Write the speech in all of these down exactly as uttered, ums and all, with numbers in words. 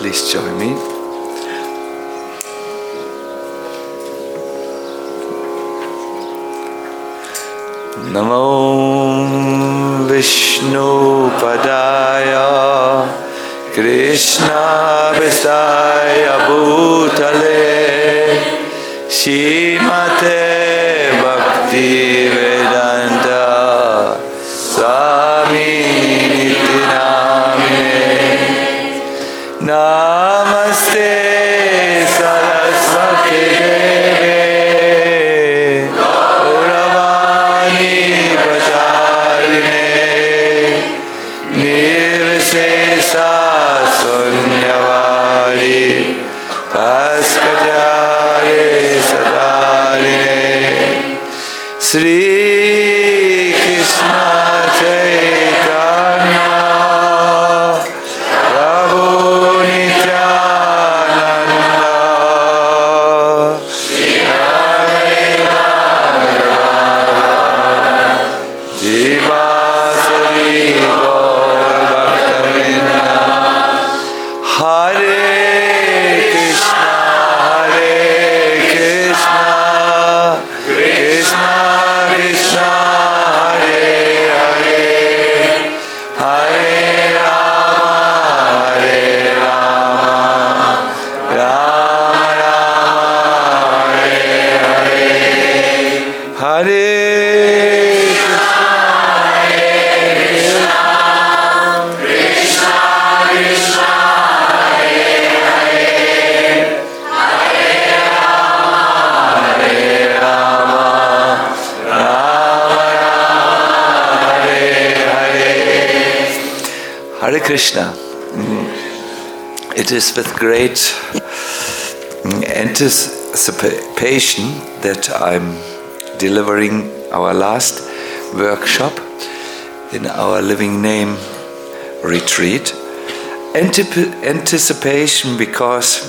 Please join me. Namo Vishnu Padaya Krishna Vistaya Bhutale Shrimate Bhakti Vedanta Swami Niti Namine Namaste Saraswati Deve Gauravani Pracharine Nirvisesa Sunyavari Paskajare Sadarine Sri Krishna Chaitanya Prabhu Nityananda Shri Hare Jivasari Gaur Bhaktavinda Hare Krishna Hare Krishna Krishna Krishna Hare Hare Hare Rama Hare Rama Rama Rama Hare Hare Hare Hare Krishna. It is with great anticipation that I'm delivering our last workshop in our Living Name retreat. Antip- anticipation because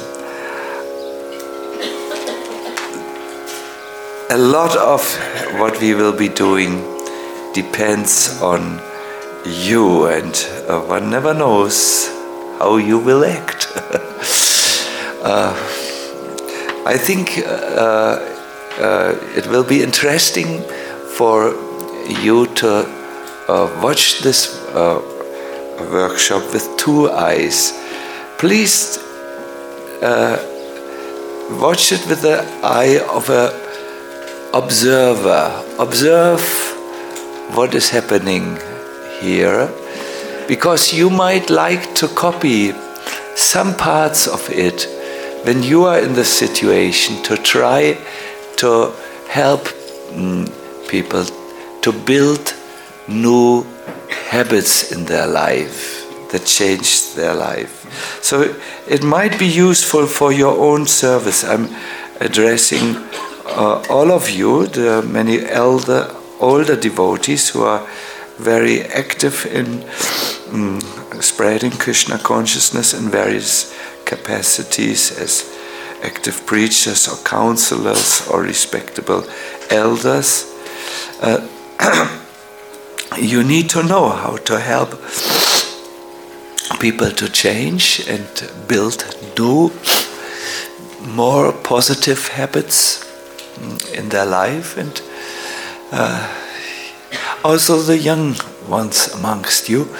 a lot of what we will be doing depends on you, and uh, one never knows how you will act. uh, I think uh, uh, it will be interesting for you to uh, watch this uh, workshop with two eyes. Please uh, watch it with the eye of a observer. Observe what is happening here, because you might like to copy some parts of it when you are in the situation, to try to help mm, people to build new habits in their life that change their life. So it might be useful for your own service. I'm addressing uh, all of you, the many elder, older devotees who are very active in um, spreading Krishna consciousness in various capacities as active preachers or counselors or respectable elders. Uh, you need to know how to help people to change and build new, more positive habits in their life, and uh, also the young ones amongst you.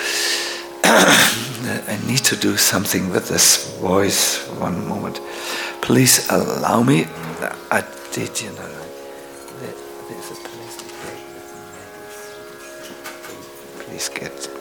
I need to do something with this voice. One moment. Please allow me. I did, you know, there's a place to pray. Please get.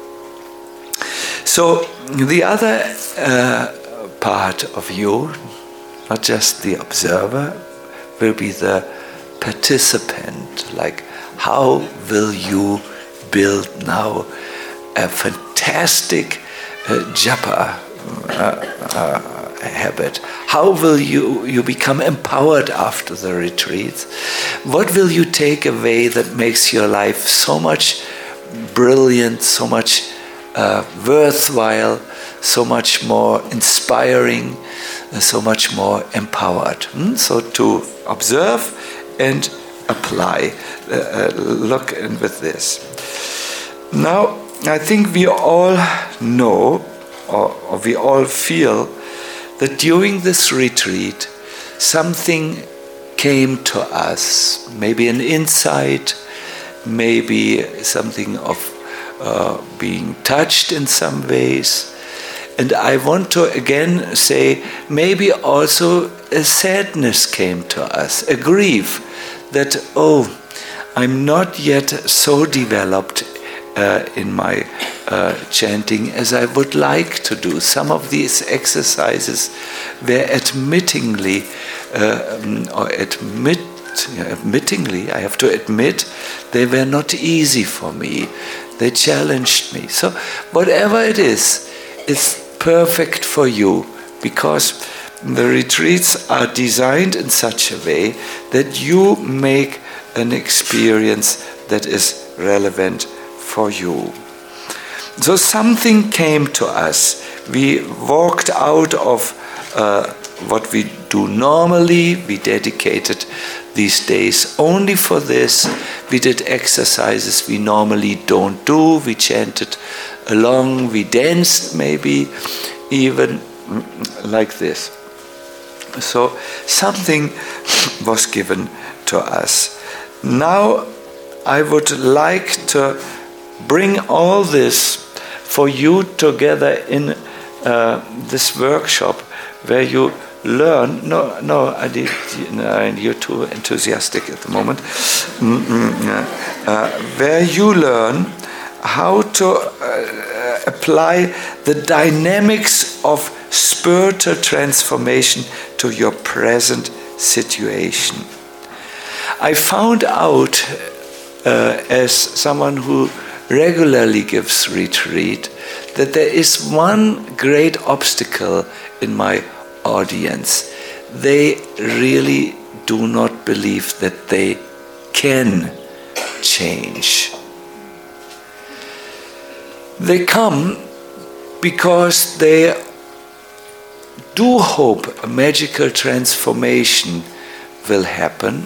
So the other uh, part of you, not just the observer, will be the participant. Like, how will you build now a fantastic uh, japa uh, uh, habit? How will you, you become empowered after the retreat? What will you take away that makes your life so much brilliant, so much uh, worthwhile, so much more inspiring, uh, so much more empowered? Hmm? So to observe and apply. Uh, uh, look in with this. Now, I think we all know or, or we all feel that during this retreat, something came to us, maybe an insight, maybe something of uh, being touched in some ways. And I want to again say, maybe also a sadness came to us, a grief that, oh, I'm not yet so developed uh, in my uh, chanting as I would like to do. Some of these exercises were admittingly, uh, um, or admit, admittingly, I have to admit, they were not easy for me. They challenged me. So whatever it is, it's perfect for you, because the retreats are designed in such a way that you make an experience that is relevant for you. So something came to us. We walked out of uh, what we do normally. We dedicated these days only for this. We did exercises we normally don't do. We chanted along, we danced maybe, even like this. So something was given to us. Now I would like to bring all this for you together in uh, this workshop where you learn. No, no, I did, no, you're too enthusiastic at the moment. Uh, where you learn how to uh, apply the dynamics of spiritual transformation to your present situation. I found out, uh, as someone who regularly gives retreat, that there is one great obstacle in my audience. They really do not believe that they can change. They come because they do hope a magical transformation will happen.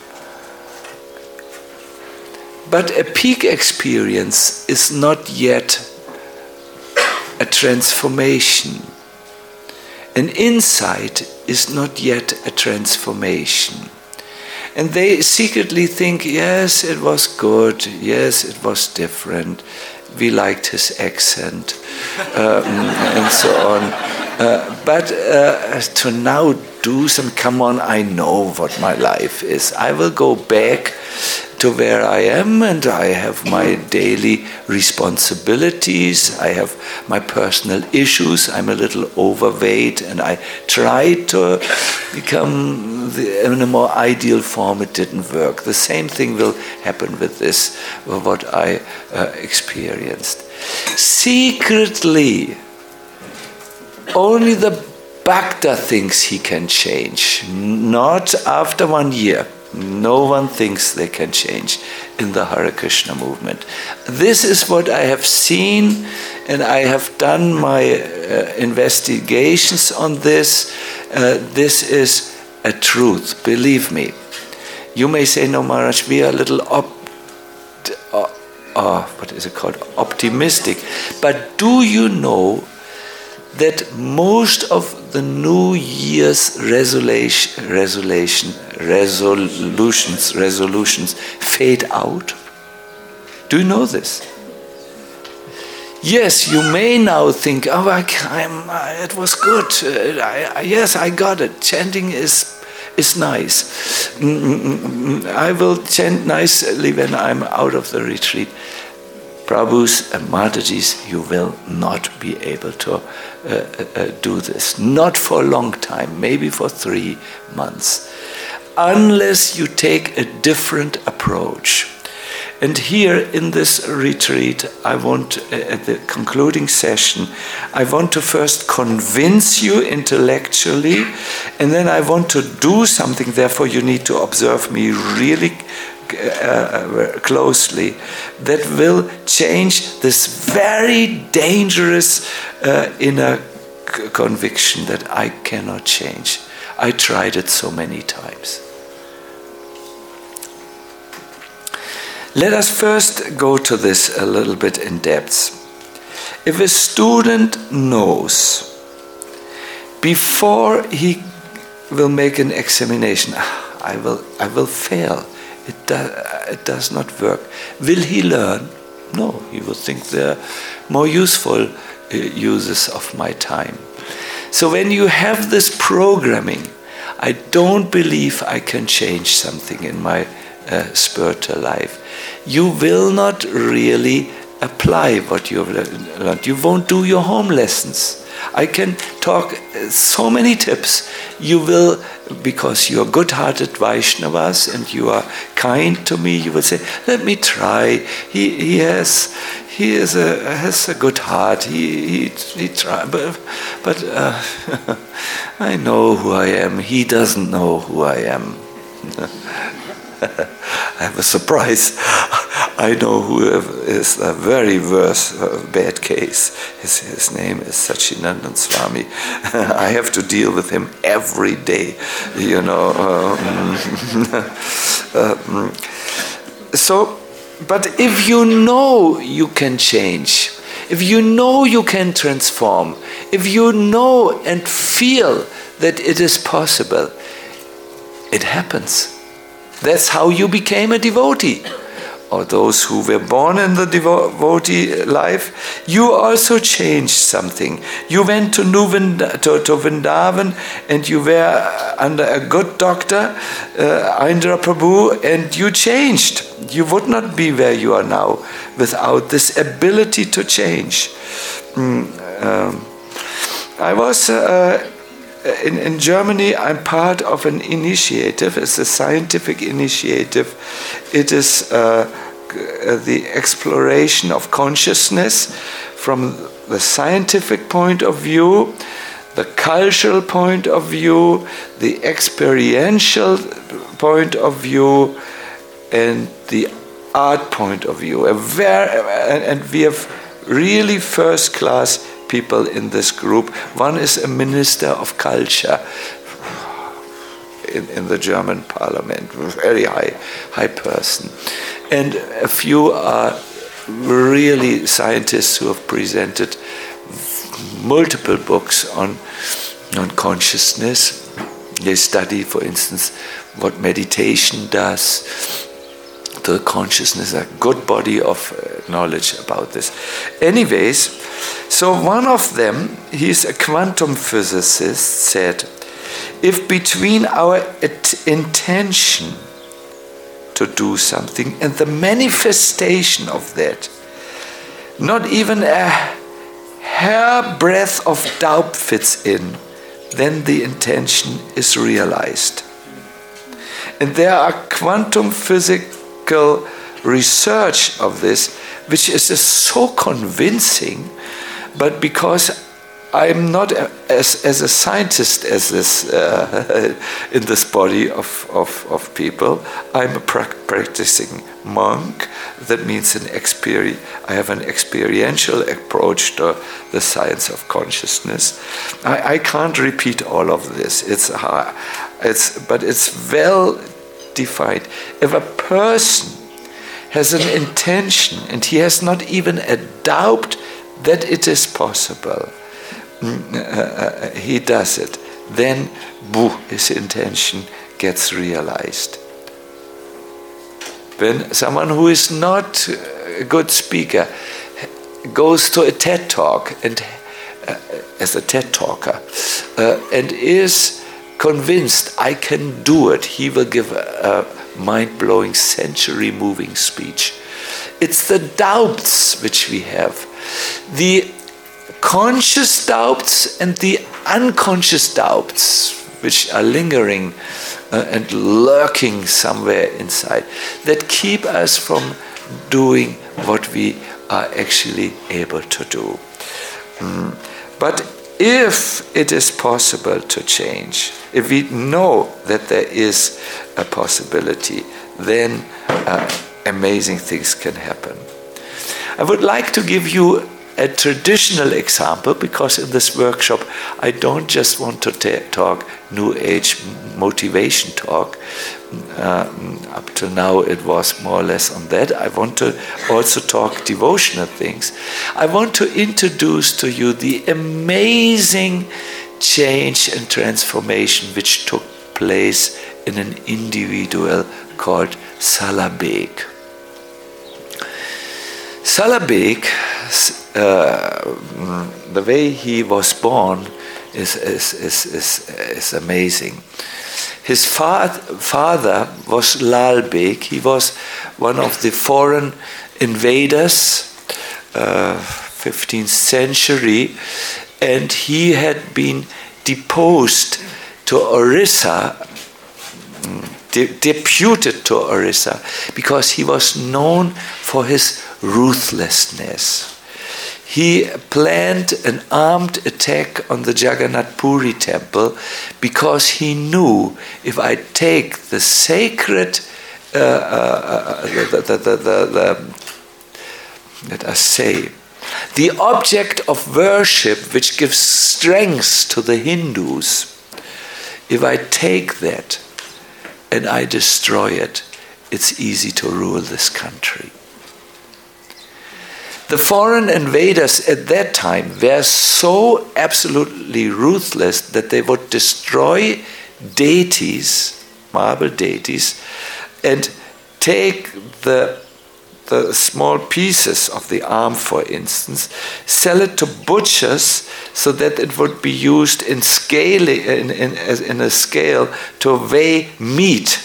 But a peak experience is not yet a transformation. An insight is not yet a transformation. And they secretly think, yes, it was good, yes, it was different, we liked his accent, um, and so on. Uh, but uh, to now do some, come on, I know what my life is. I will go back to where I am, and I have my daily responsibilities. I have my personal issues. I'm a little overweight, and I tried to become the, in a more ideal form. It didn't work. The same thing will happen with this, what I uh, experienced. Secretly, only the Bhakta thinks he can change. Not after one year. No one thinks they can change in the Hare Krishna movement. This is what I have seen, and I have done my uh, investigations on this. Uh, this is a truth, believe me. You may say, no, Maharaj, we are a little op- uh, uh, what is it called? Optimistic. But do you know that most of the New Year's resolution, resolution, resolutions, resolutions fade out? Do you know this? Yes, you may now think, oh, I, I'm, uh, it was good. Uh, I, I, yes, I got it. Chanting is is nice. Mm-mm-mm. I will chant nicely when I'm out of the retreat. Prabhus and Matajis, you will not be able to uh, uh, do this. Not for a long time, maybe for three months. Unless you take a different approach. And here in this retreat, I want, uh, at the concluding session, I want to first convince you intellectually, and then I want to do something, therefore you need to observe me really Uh, closely, that will change this very dangerous uh, inner c- conviction that I cannot change. I tried it so many times. Let us first go to this a little bit in depth. If a student knows before he will make an examination, I will, I will fail. It, do, it does not work. Will he learn? No, he will think there are more useful uh, uses of my time. So when you have this programming, I don't believe I can change something in my uh, spiritual life. You will not really apply what you've learned. You won't do your home lessons. I can talk so many tips. You will, because you're good-hearted Vaishnavas and you are kind to me, you will say, let me try. He he has he is a has a good heart. He he he try, but but uh, I know who I am. He doesn't know who I am. I have a surprise. I know who is a very worse, uh, bad case. His, his name is Sachinandan Swami. I have to deal with him every day, you know. Um, um, so, but if you know you can change, if you know you can transform, if you know and feel that it is possible, it happens. That's how you became a devotee. Or those who were born in the devotee life, you also changed something. You went to, Nuvind- to, to Vrindavan and you were under a good doctor, uh, Indra Prabhu, and you changed. You would not be where you are now without this ability to change. Mm, um, I was... Uh, In, in Germany, I'm part of an initiative. It's a scientific initiative. It is uh, the exploration of consciousness from the scientific point of view, the cultural point of view, the experiential point of view, and the art point of view. A very, and we have really first-class people in this group. One is a minister of culture in, in the German parliament, very high, high person. And a few are really scientists who have presented multiple books on, on consciousness. They study, for instance, what meditation does to consciousness, a good body of knowledge about this. Anyways, so one of them, he's a quantum physicist, said, if between our intention to do something and the manifestation of that, not even a hair breadth of doubt fits in, then the intention is realized. And there are quantum physical research of this, which is just so convincing, but because I'm not a, as, as a scientist as this uh, in this body of, of, of people. I'm a pra- practicing monk. That means an experi- I have an experiential approach to the science of consciousness. I, I can't repeat all of this. It's hard. It's but it's well defined. If a person has an intention and he has not even a doubt that it is possible, uh, uh, he does it, then boo, his intention gets realized. When someone who is not a good speaker goes to a TED talk and uh, as a TED talker uh, and is convinced I can do it, he will give a, a mind-blowing, century-moving speech. It's the doubts which we have. The conscious doubts and the unconscious doubts which are lingering uh, and lurking somewhere inside that keep us from doing what we are actually able to do. Mm. But if it is possible to change, if we know that there is a possibility, then uh, amazing things can happen. I would like to give you a traditional example, because in this workshop I don't just want to ta- talk New Age motivation talk. Uh, up till now it was more or less on that. I want to also talk devotional things. I want to introduce to you the amazing change and transformation which took place in an individual called Salah Beg. Salah Beg, uh, the way he was born is, is, is, is, is amazing. His fa- father was Lal Beg. He was one of the foreign invaders, uh, fifteenth century, and he had been deposed to Orissa, de- deputed to Orissa, because he was known for his ruthlessness. He planned an armed attack on the Jagannath Puri temple because he knew, if I take the sacred, uh, uh, the, the, the, the, the, let us say, the object of worship which gives strength to the Hindus, if I take that and I destroy it, it's easy to rule this country. The foreign invaders at that time were so absolutely ruthless that they would destroy deities, marble deities, and take the, the small pieces of the arm, for instance, sell it to butchers so that it would be used in, scale, in, in, in a scale to weigh meat.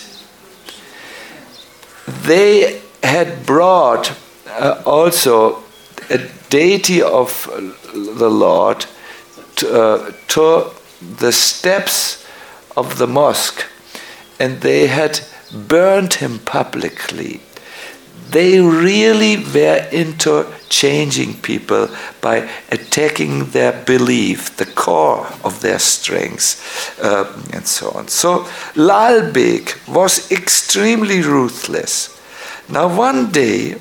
They had brought uh, also a deity of the Lord to, uh, to the steps of the mosque, and they had burned him publicly. They really were into changing people by attacking their belief, the core of their strengths, uh, and so on. So Lal Beg was extremely ruthless. Now one day,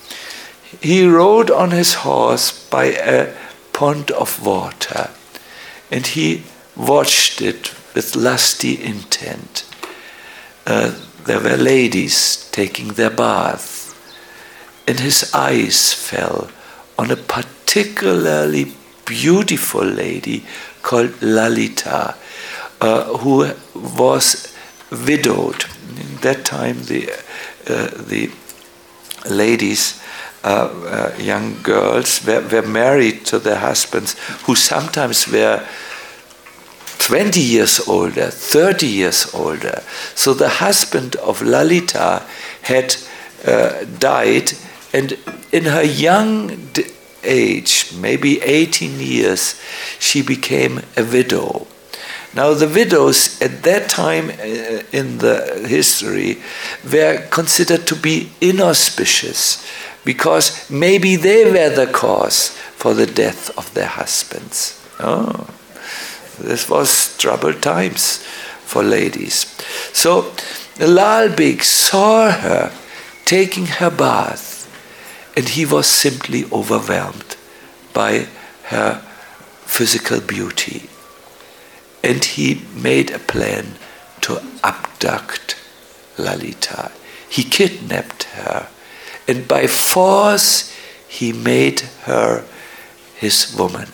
he rode on his horse by a pond of water, and he watched it with lusty intent. Uh, there were ladies taking their bath, and his eyes fell on a particularly beautiful lady called Lalita, uh, who was widowed. In that time, the uh, the ladies, Uh, uh, young girls were, were married to their husbands, who sometimes were twenty years older, thirty years older. So the husband of Lalita had uh, died, and in her young d- age, maybe eighteen years, she became a widow. Now the widows at that time uh, in the history were considered to be inauspicious, because maybe they were the cause for the death of their husbands. Oh, this was troubled times for ladies. So Lal Beg saw her taking her bath, and he was simply overwhelmed by her physical beauty. And he made a plan to abduct Lalita. He kidnapped her, and by force he made her his woman.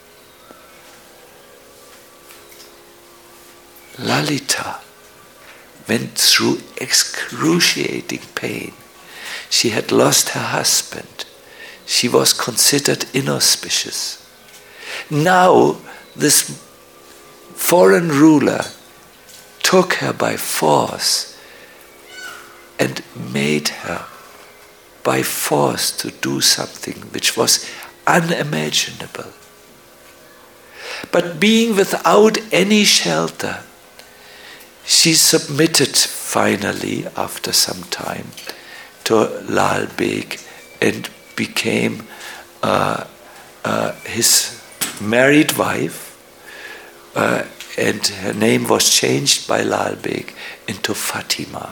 Lalita went through excruciating pain. She had lost her husband. She was considered inauspicious. Now this foreign ruler took her by force and made her by force to do something which was unimaginable. But being without any shelter, she submitted finally, after some time, to Lal Beg and became uh, uh, his married wife, uh, and her name was changed by Lal Beg into Fatima.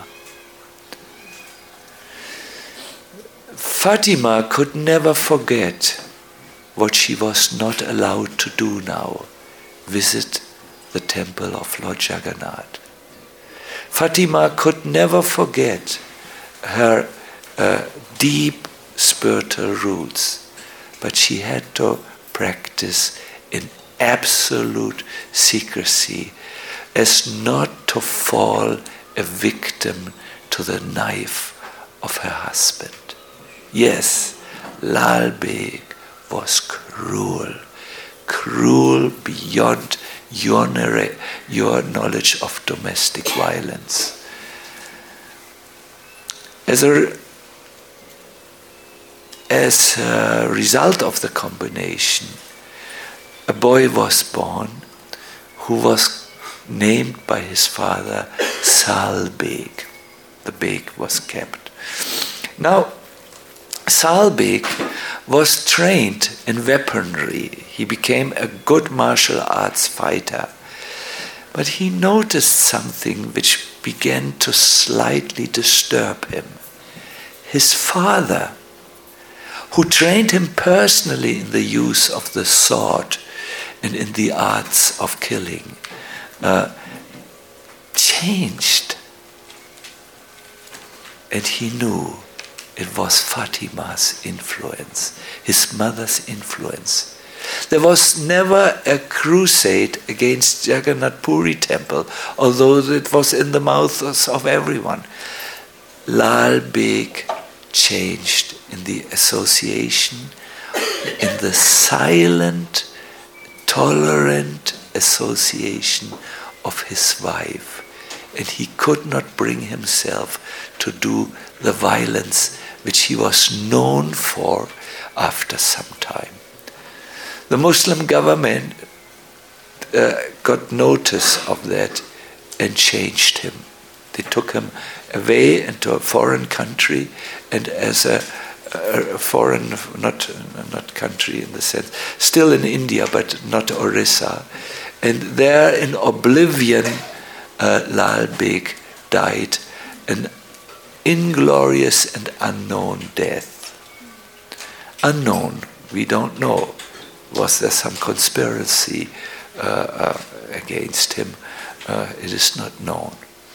Fatima could never forget what she was not allowed to do now, visit the temple of Lord Jagannath. Fatima could never forget her uh, deep spiritual roots, but she had to practice in absolute secrecy as not to fall a victim to the knife of her husband. Yes, Lal Beg was cruel, cruel beyond your, your knowledge of domestic violence. As a, as a result of the combination, a boy was born who was named by his father Sal Beg. The Beg was kept. Now, Sal Beg was trained in weaponry. He became a good martial arts fighter. But he noticed something which began to slightly disturb him. His father, who trained him personally in the use of the sword and in the arts of killing, uh, changed. And he knew it was Fatima's influence, his mother's influence. There was never a crusade against Jagannath Puri temple, although it was in the mouths of everyone. Lal Beg changed in the association, in the silent, tolerant association of his wife. And he could not bring himself to do the violence which he was known for after some time. The Muslim government uh, got notice of that and changed him. They took him away into a foreign country, and as a, a foreign, not, not country in the sense, still in India, but not Orissa. And there in oblivion, uh, Lal Beg died an inglorious and unknown death. Unknown, we don't know. Was there some conspiracy uh, uh, against him? Uh, it is not known.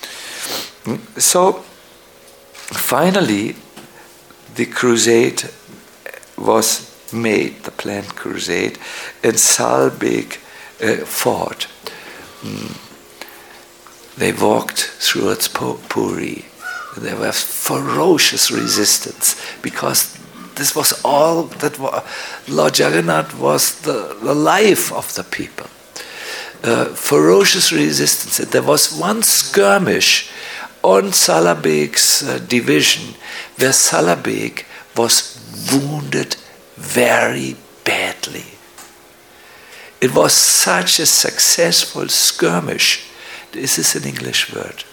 So, finally, the crusade was made, the planned crusade, and Sal Beg uh, fought. Mm. They walked through its Puri. There was ferocious resistance because this was all that was, Lord Jagannath was the, the life of the people. Uh, ferocious resistance. And there was one skirmish on Sala Beg's uh, division where Sala Beg was wounded very badly. It was such a successful skirmish. Is this an English word?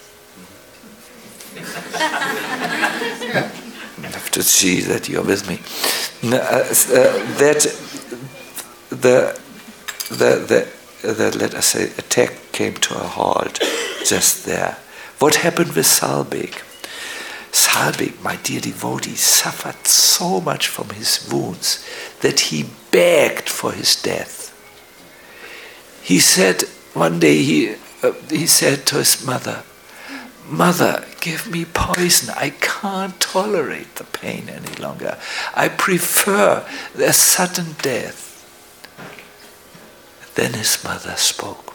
I have to see that you're with me. Uh, uh, that the, the, the, the, let us say, attack came to a halt just there. What happened with Sal Beg? Sal Beg, my dear devotee, suffered so much from his wounds that he begged for his death. He said, one day he, uh, he said to his mother, "Mother, give me poison. I can't tolerate the pain any longer. I prefer a sudden death." Then his mother spoke.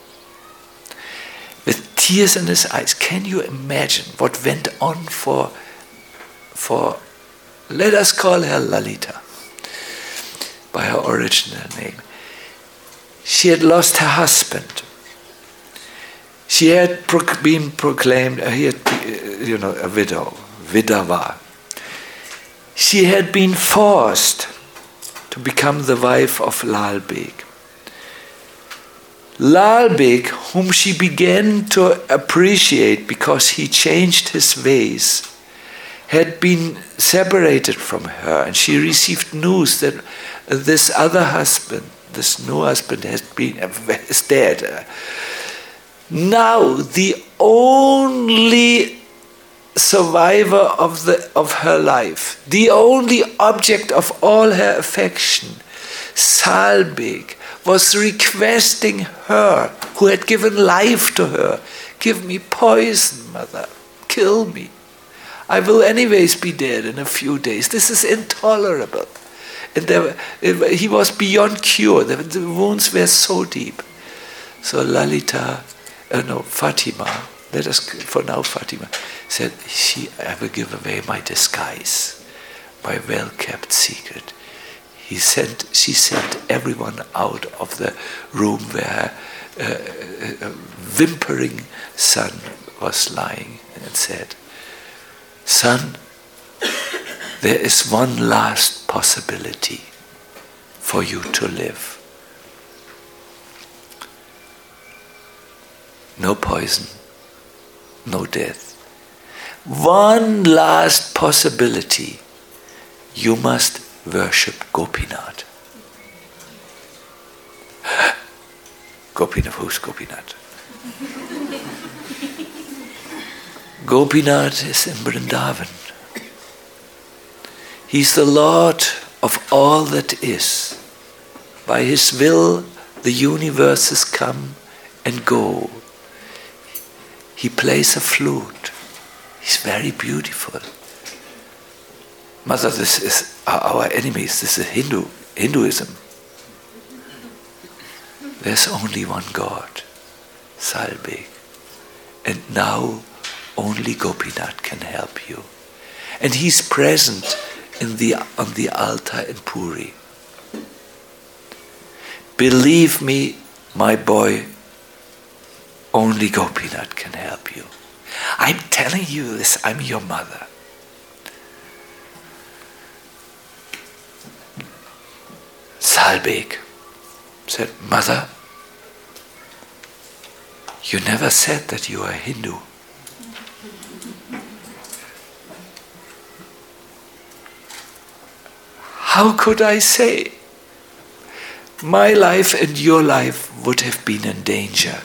With tears in his eyes, can you imagine what went on for, for let us call her Lalita, by her original name. She had lost her husband. She had pro- been proclaimed, uh, he had, uh, you know, a widow, vidava. She had been forced to become the wife of Lal Beg. Lal Beg, whom she began to appreciate because he changed his ways, had been separated from her, and she received news that this other husband, this new husband, has been is dead. Now the only survivor of the of her life, the only object of all her affection, Salbek was requesting her, who had given life to her, give me poison, mother, kill me. I will anyways be dead in a few days. This is intolerable. And there, he was beyond cure. The, the wounds were so deep. So Lalita, uh, no, Fatima, let us, for now Fatima, said, she, I will give away my disguise, my well-kept secret. He sent, she sent everyone out of the room where uh, a, a whimpering son was lying and said, son, there is one last possibility for you to live. No poison, no death. One last possibility. You must worship Gopinath. Gopinath, who's Gopinath? Gopinath is in Vrindavan. He's the Lord of all that is. By his will, the universes come and go. He plays a flute. He's very beautiful. Mother, this is our enemies. This is Hindu, Hinduism. There's only one God, Salbek. And now only Gopinath can help you. And he's present in the, on the altar in Puri. Believe me, my boy, only Gopinath can help you. I'm telling you this, I'm your mother. Salbek said, mother, you never said that you are a Hindu. How could I say? My life and your life would have been in danger.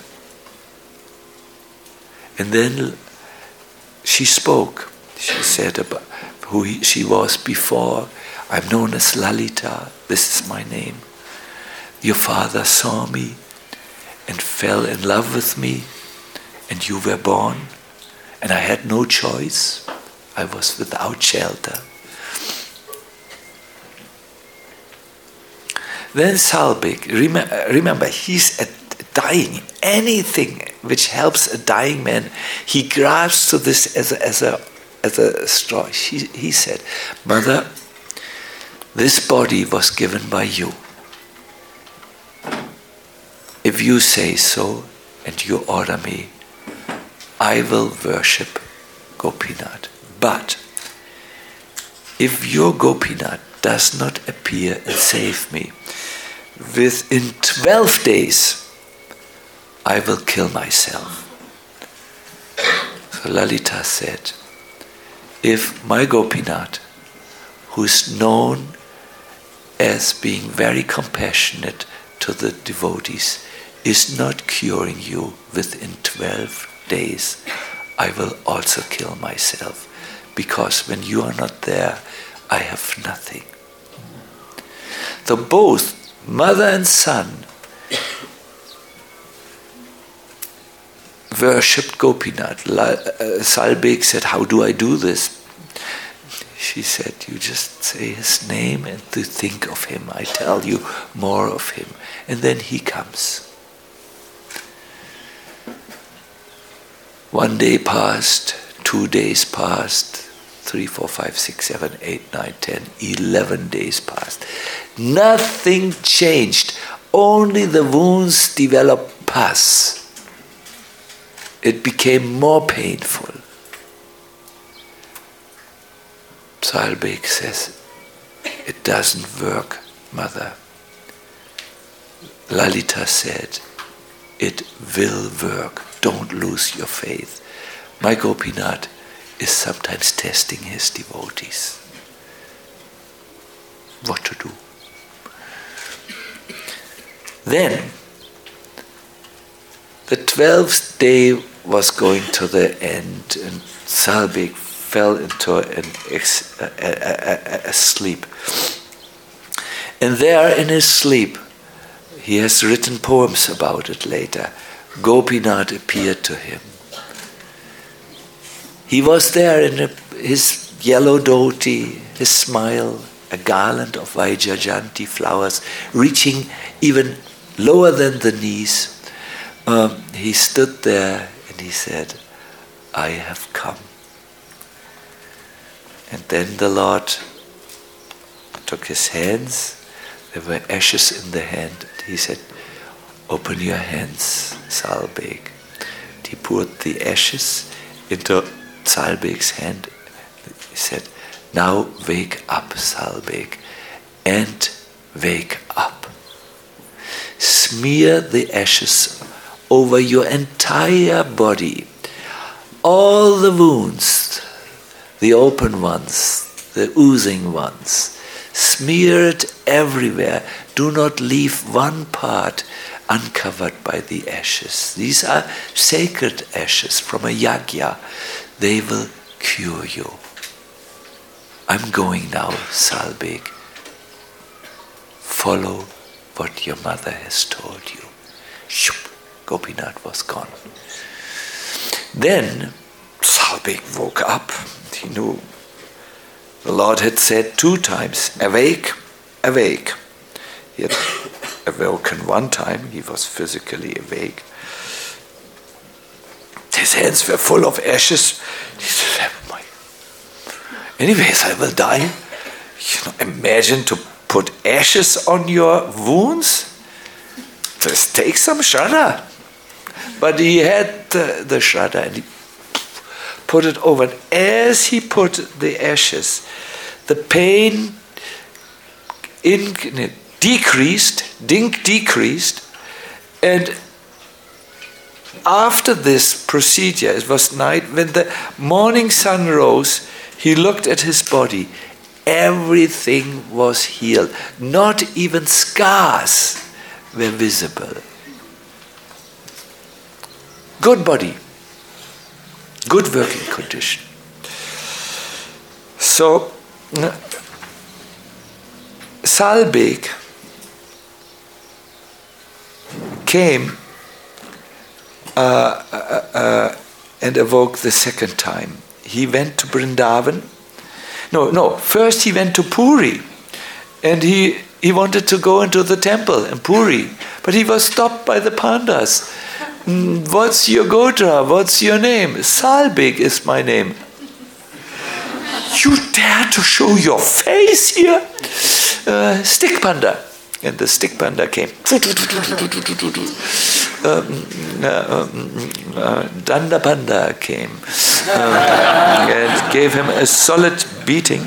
And then she spoke. She said about who he, she was before. I'm known as Lalita. This is my name. Your father saw me and fell in love with me, and you were born, and I had no choice. I was without shelter. Then Salbek, rem- remember, he's a dying. Anything which helps a dying man, he grasps to this as a, as a, as a straw. He, he said, mother, this body was given by you. If you say so and you order me, I will worship Gopinath. But if your Gopinath does not appear and save me, within twelve days, I will kill myself. So Lalita said, if my Gopinath, who is known as being very compassionate to the devotees, is not curing you within twelve days, I will also kill myself. Because when you are not there, I have nothing. So both mother and son worshipped Gopinath. Uh, Salbek said, how do I do this? She said, you just say his name and to think of him. I tell you more of him. And then he comes. One day passed, two days passed, three, four, five, six, seven, eight, nine, ten, eleven days passed. Nothing changed. Only the wounds developed pus. It became more painful. Salbek says, it doesn't work, mother. Lalita said, it will work. Don't lose your faith. My Gopinath is sometimes testing his devotees. What to do? Then, the twelfth day was going to the end, and Salbek fell into an ex, a, a, a, a sleep. And there in his sleep, he has written poems about it later. Gopinath appeared to him. He was there in a, his yellow dhoti, his smile, a garland of Vaijajanti flowers reaching even lower than the knees. Um, he stood there and he said, I have come. And then the Lord took his hands. There were ashes in the hand. He said, open your hands, Salbek. He poured the ashes into Salbek's hand. He said, now wake up, Salbek, and wake up. Smear the ashes over your entire body. All the wounds, the open ones, the oozing ones, smear it everywhere. Do not leave one part uncovered by the ashes. These are sacred ashes from a yajna. They will cure you. I'm going now, Salbek. Follow what your mother has told you. Shoop, Gopinath was gone. Then Salbek woke up. He knew the Lord had said two times, awake, awake. He had awoken one time, he was physically awake. His hands were full of ashes. He said, oh my. Anyways, I will die. You know, imagine to put ashes on your wounds. Just take some shraddha. But he had the, the shraddha and he put it over. And as he put the ashes, the pain in, decreased, dink decreased, and after this procedure, it was night, when the morning sun rose, he looked at his body. Everything was healed. Not even scars were visible. Good body. Good working condition. So, Salbek came uh, uh, uh, and awoke the second time. He went to Vrindavan. No, no, first he went to Puri. And he, he wanted to go into the temple in Puri. But he was stopped by the Pandas. Mm, what's your Gotra? What's your name? Salbek is my name. You dare to show your face here? Uh, stick panda. And the stick panda came. um, uh, um, uh, Danda panda came um, and gave him a solid beating.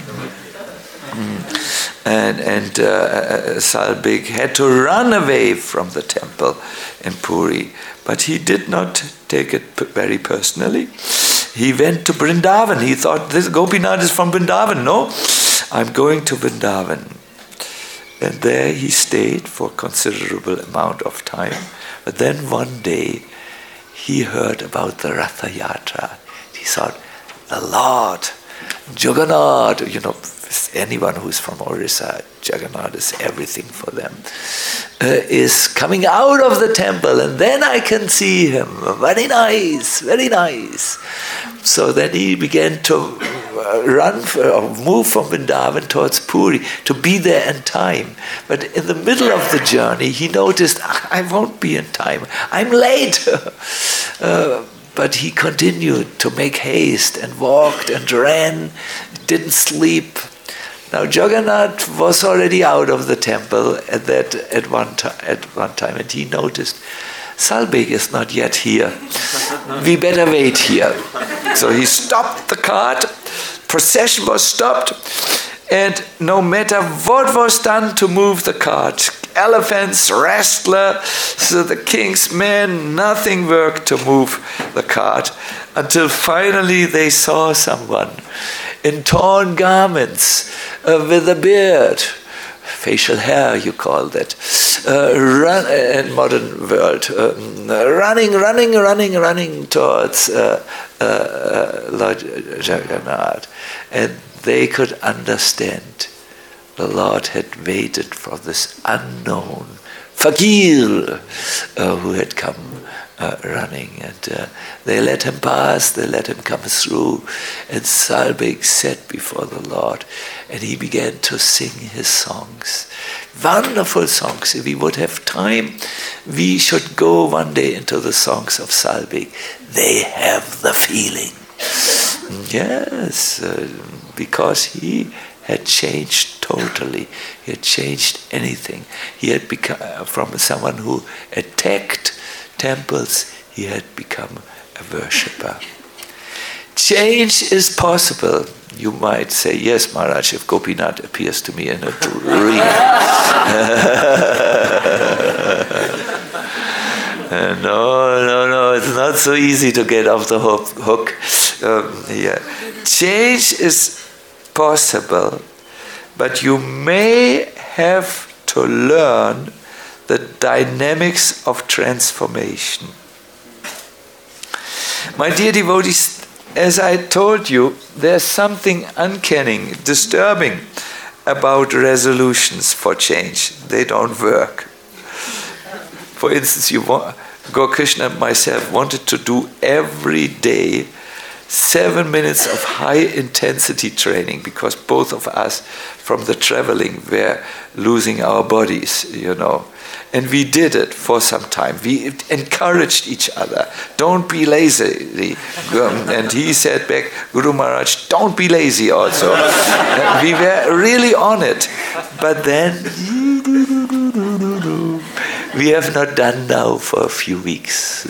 Mm. And, and uh, Salbek had to run away from the temple in Puri. But he did not take it p- very personally. He went to Vrindavan. He thought, this Gopinath is from Vrindavan. No, I'm going to Vrindavan. And there he stayed for a considerable amount of time. But then one day, he heard about the Ratha Yatra. He thought, the Lord, Jagannath, you know, anyone who's from Orissa, Jagannath is everything for them, uh, is coming out of the temple, and then I can see him. Very nice, very nice. So then he began to uh, run for, or move from Vrindavan towards Puri to be there in time. But in the middle of the journey, he noticed, I won't be in time. I'm late. uh, But he continued to make haste and walked and ran, didn't sleep. Now Jagannath was already out of the temple at that at one time at one time, and he noticed Salbek is not yet here. We better wait here. So he stopped the cart. Procession was stopped, and no matter what was done to move the cart, elephants, wrestler, so the king's men, nothing worked to move the cart, until finally they saw someone in torn garments, uh, with a beard, facial hair you call that, uh, run, uh, in modern world, uh, running, running, running, running towards uh, uh, uh, Lord Jagannath. And they could understand the Lord had waited for this unknown fakir uh, who had come uh, running. And uh, they let him pass, they let him come through. And Salbeg sat before the Lord and he began to sing his songs. Wonderful songs. If we would have time, we should go one day into the songs of Salbeg. They have the feeling. Yes, uh, because he had changed totally. He had changed anything. He had become, uh, from someone who attacked temples, he had become a worshipper. Change is possible. You might say, yes, Maharaj, if Gopinath appears to me in a dream. uh, no, no, no, it's not so easy to get off the hook. Um, yeah. Change is possible, but you may have to learn the dynamics of transformation. My dear devotees, as I told you, there's something uncanny, disturbing about resolutions for change. They don't work. For instance, you want, Gaur-Krishna and myself wanted to do every day seven minutes of high-intensity training because both of us, from the traveling, were losing our bodies, you know. And we did it for some time. We encouraged each other. Don't be lazy. And he said back, Guru Maharaj, don't be lazy also. And we were really on it. But then, we have not done now for a few weeks.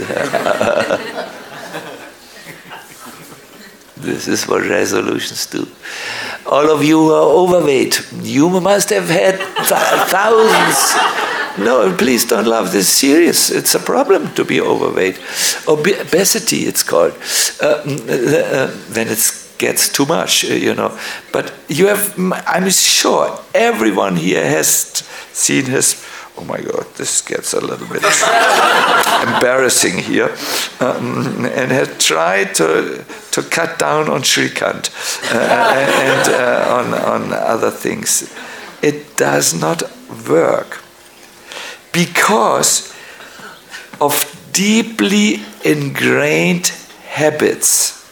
This is what resolutions do. All of you who are overweight, you must have had th- thousands. No, please don't laugh. This is serious. It's a problem to be overweight. Obesity, it's called. Uh, uh, when it gets too much, you know. But you have, I'm sure everyone here has seen his, oh my God, this gets a little bit embarrassing here, um, and had tried to to cut down on Shrikant uh, and uh, on, on other things. It does not work because of deeply ingrained habits.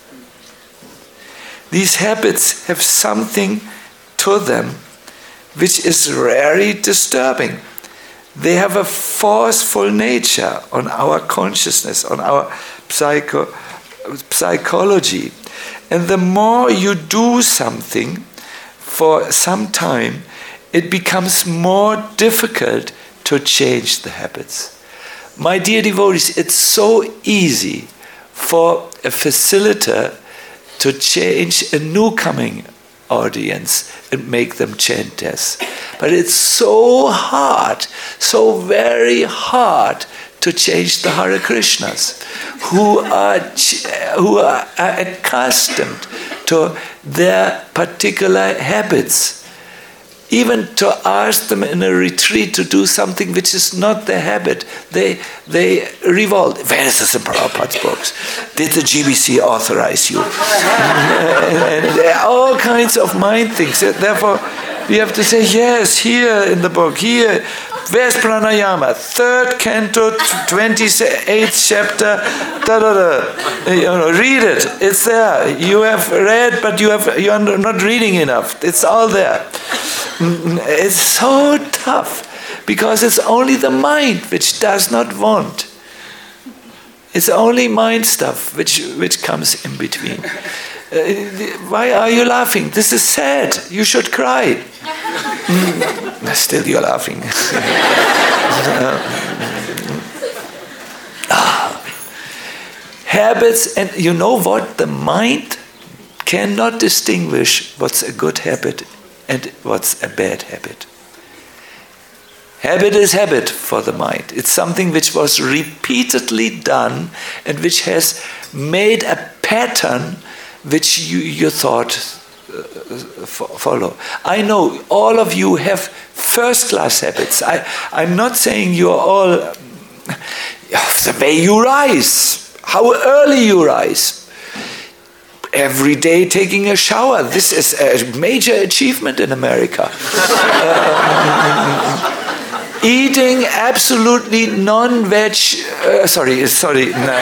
These habits have something to them which is very disturbing. They have a forceful nature on our consciousness, on our psycho, psychology. And the more you do something for some time, it becomes more difficult to change the habits. My dear devotees, it's so easy for a facilitator to change a new coming audience and make them chant this. But it's so hard, so very hard to change the Hare Krishnas who are, who are accustomed to their particular habits. Even to ask them in a retreat to do something which is not their habit, they they revolt. Where is this in Prabhupada's books? Did the G B C authorize you? and, and all kinds of mind things. Therefore, we have to say, yes, here in the book, here, where's pranayama? Third canto, twenty-eighth chapter, da da da. You know, read it. It's there. You have read, but you have you are not reading enough. It's all there. It's so tough because it's only the mind which does not want. It's only mind stuff which which comes in between. Uh, why are you laughing? This is sad. You should cry. Mm, still you're laughing. ah. Habits, and you know what? The mind cannot distinguish what's a good habit and what's a bad habit. Habit is habit for the mind. It's something which was repeatedly done and which has made a pattern which you, you thought uh, follow. I know all of you have first-class habits. I, I'm not saying you're all uh, the way you rise, how early you rise. every day taking a shower. This is a major achievement in America. uh, eating absolutely non-veg, uh, sorry, sorry, no,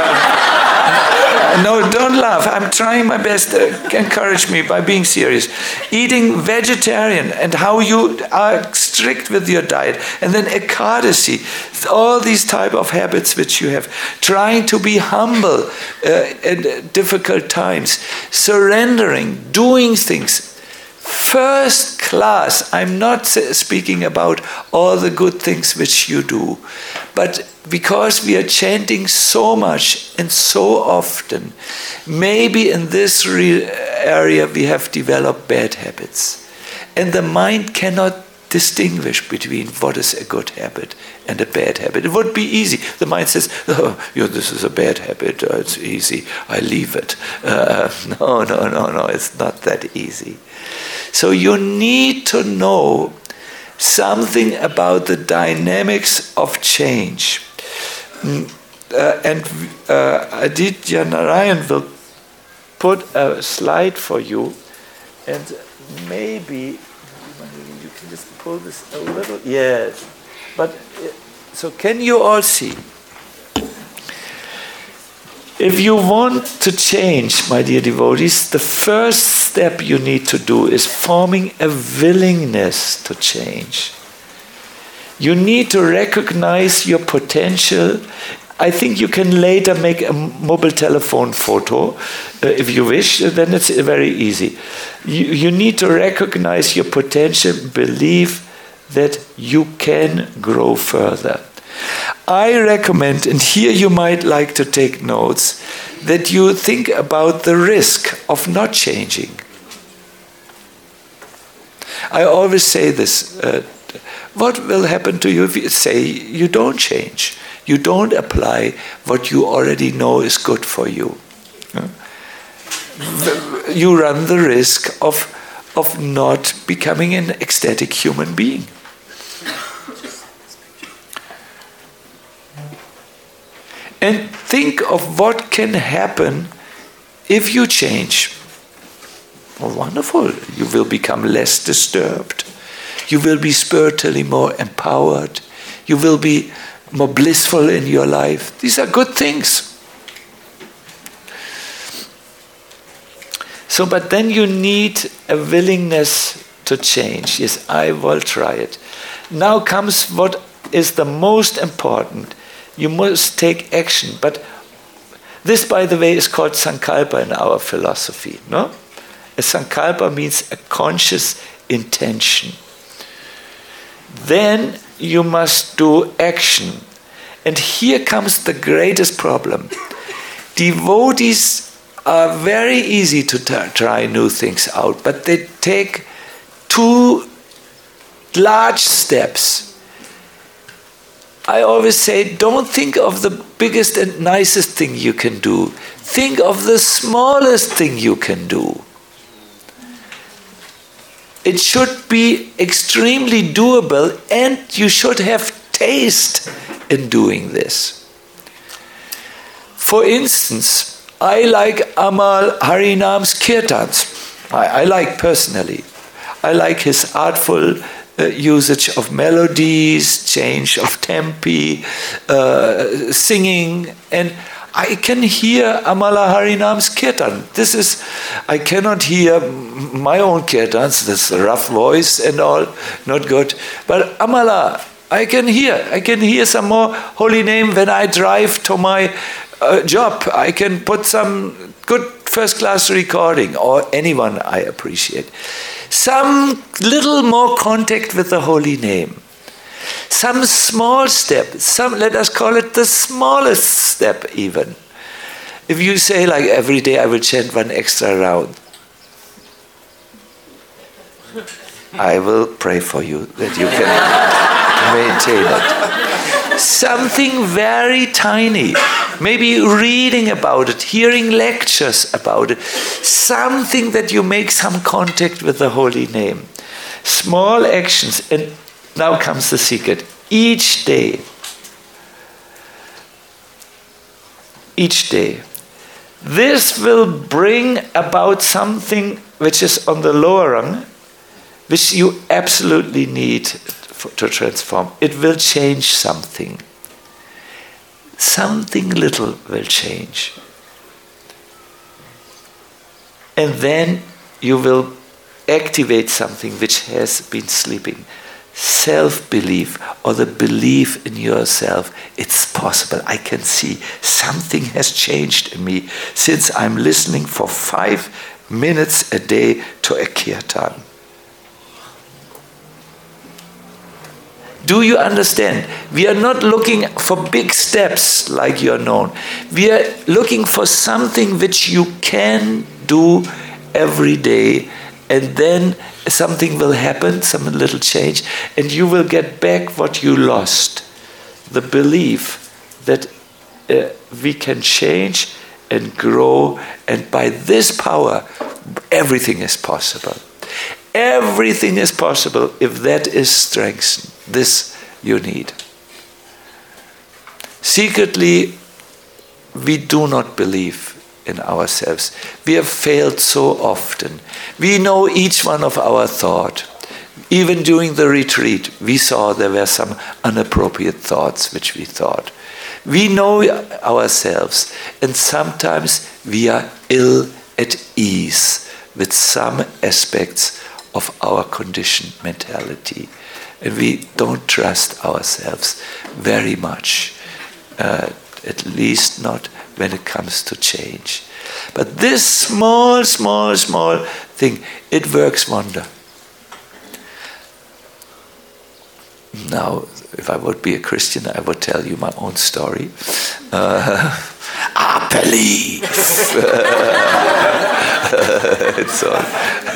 uh, no, don't laugh. I'm trying my best to encourage me by being serious. Eating vegetarian and how you are strict with your diet. And then ecardiocy, all these type of habits which you have. Trying to be humble uh, in difficult times. Surrendering, doing things. First class. I'm not speaking about all the good things which you do, but because we are chanting so much and so often, maybe in this re- area we have developed bad habits. And the mind cannot distinguish between what is a good habit and a bad habit. It would be easy. The mind says, oh, you know, this is a bad habit, oh, it's easy, I leave it. Uh, no, no, no, no, it's not that easy. So you need to know something about the dynamics of change. Mm, uh, and uh, Aditya Narayan will put a slide for you, and maybe you can just pull this a little. Yes. But, uh, so can you all see? If you want to change, my dear devotees, the first step you need to do is forming a willingness to change. You need to recognize your potential. I think you can later make a mobile telephone photo, uh, if you wish, then it's very easy. You, you need to recognize your potential, believe that you can grow further. I recommend, and here you might like to take notes, that you think about the risk of not changing. I always say this, uh, what will happen to you if you say you don't change? You don't apply what you already know is good for you. Uh, you run the risk of, of not becoming an ecstatic human being. And think of what can happen if you change. Well, wonderful. You will become less disturbed. You will be spiritually more empowered. You will be more blissful in your life. These are good things. So, but then you need a willingness to change. Yes, I will try it. Now comes what is the most important. You must take action. But this, by the way, is called sankalpa in our philosophy. No? A sankalpa means a conscious intention. Then you must do action. And here comes the greatest problem. Devotees are very easy to t- try new things out, but they take two large steps. I always say, don't think of the biggest and nicest thing you can do. Think of the smallest thing you can do. It should be extremely doable, and you should have taste in doing this. For instance, I like Amal Harinam's kirtans. I, I like personally. I like his artful Uh, usage of melodies, change of tempi, uh, singing, and I can hear Amala Harinam's kirtan. This is, I cannot hear my own kirtans, this rough voice and all, not good. But Amala, I can hear. I can hear some more holy name when I drive to my uh, job. I can put some good first-class recording, or anyone I appreciate. Some little more contact with the holy name. Some small step. Some, let us call it the smallest step even. If you say, like, every day I will chant one extra round, I will pray for you that you can maintain it. Something very tiny. Maybe reading about it, hearing lectures about it. Something that you make some contact with the holy name. Small actions. And now comes the secret. Each day, each day, this will bring about something which is on the lower rung, which you absolutely need for, to transform. It will change something. Something little will change. And then you will activate something which has been sleeping. Self-belief, or the belief in yourself. It's possible. I can see something has changed in me since I'm listening for five minutes a day to a kirtan. Do you understand? We are not looking for big steps like you're known. We are looking for something which you can do every day, and then something will happen, some little change, and you will get back what you lost. The belief that uh, we can change and grow, and by this power, everything is possible. Everything is possible if that is strengthened. This you need. Secretly, we do not believe in ourselves. We have failed so often. We know each one of our thought. Even during the retreat, we saw there were some inappropriate thoughts which we thought. We know ourselves, and sometimes we are ill at ease with some aspects of our conditioned mentality. And we don't trust ourselves very much, uh, at least not when it comes to change. But this small, small, small thing, it works wonder. Now, if I would be a Christian, I would tell you my own story. Uh, I believe. And so on.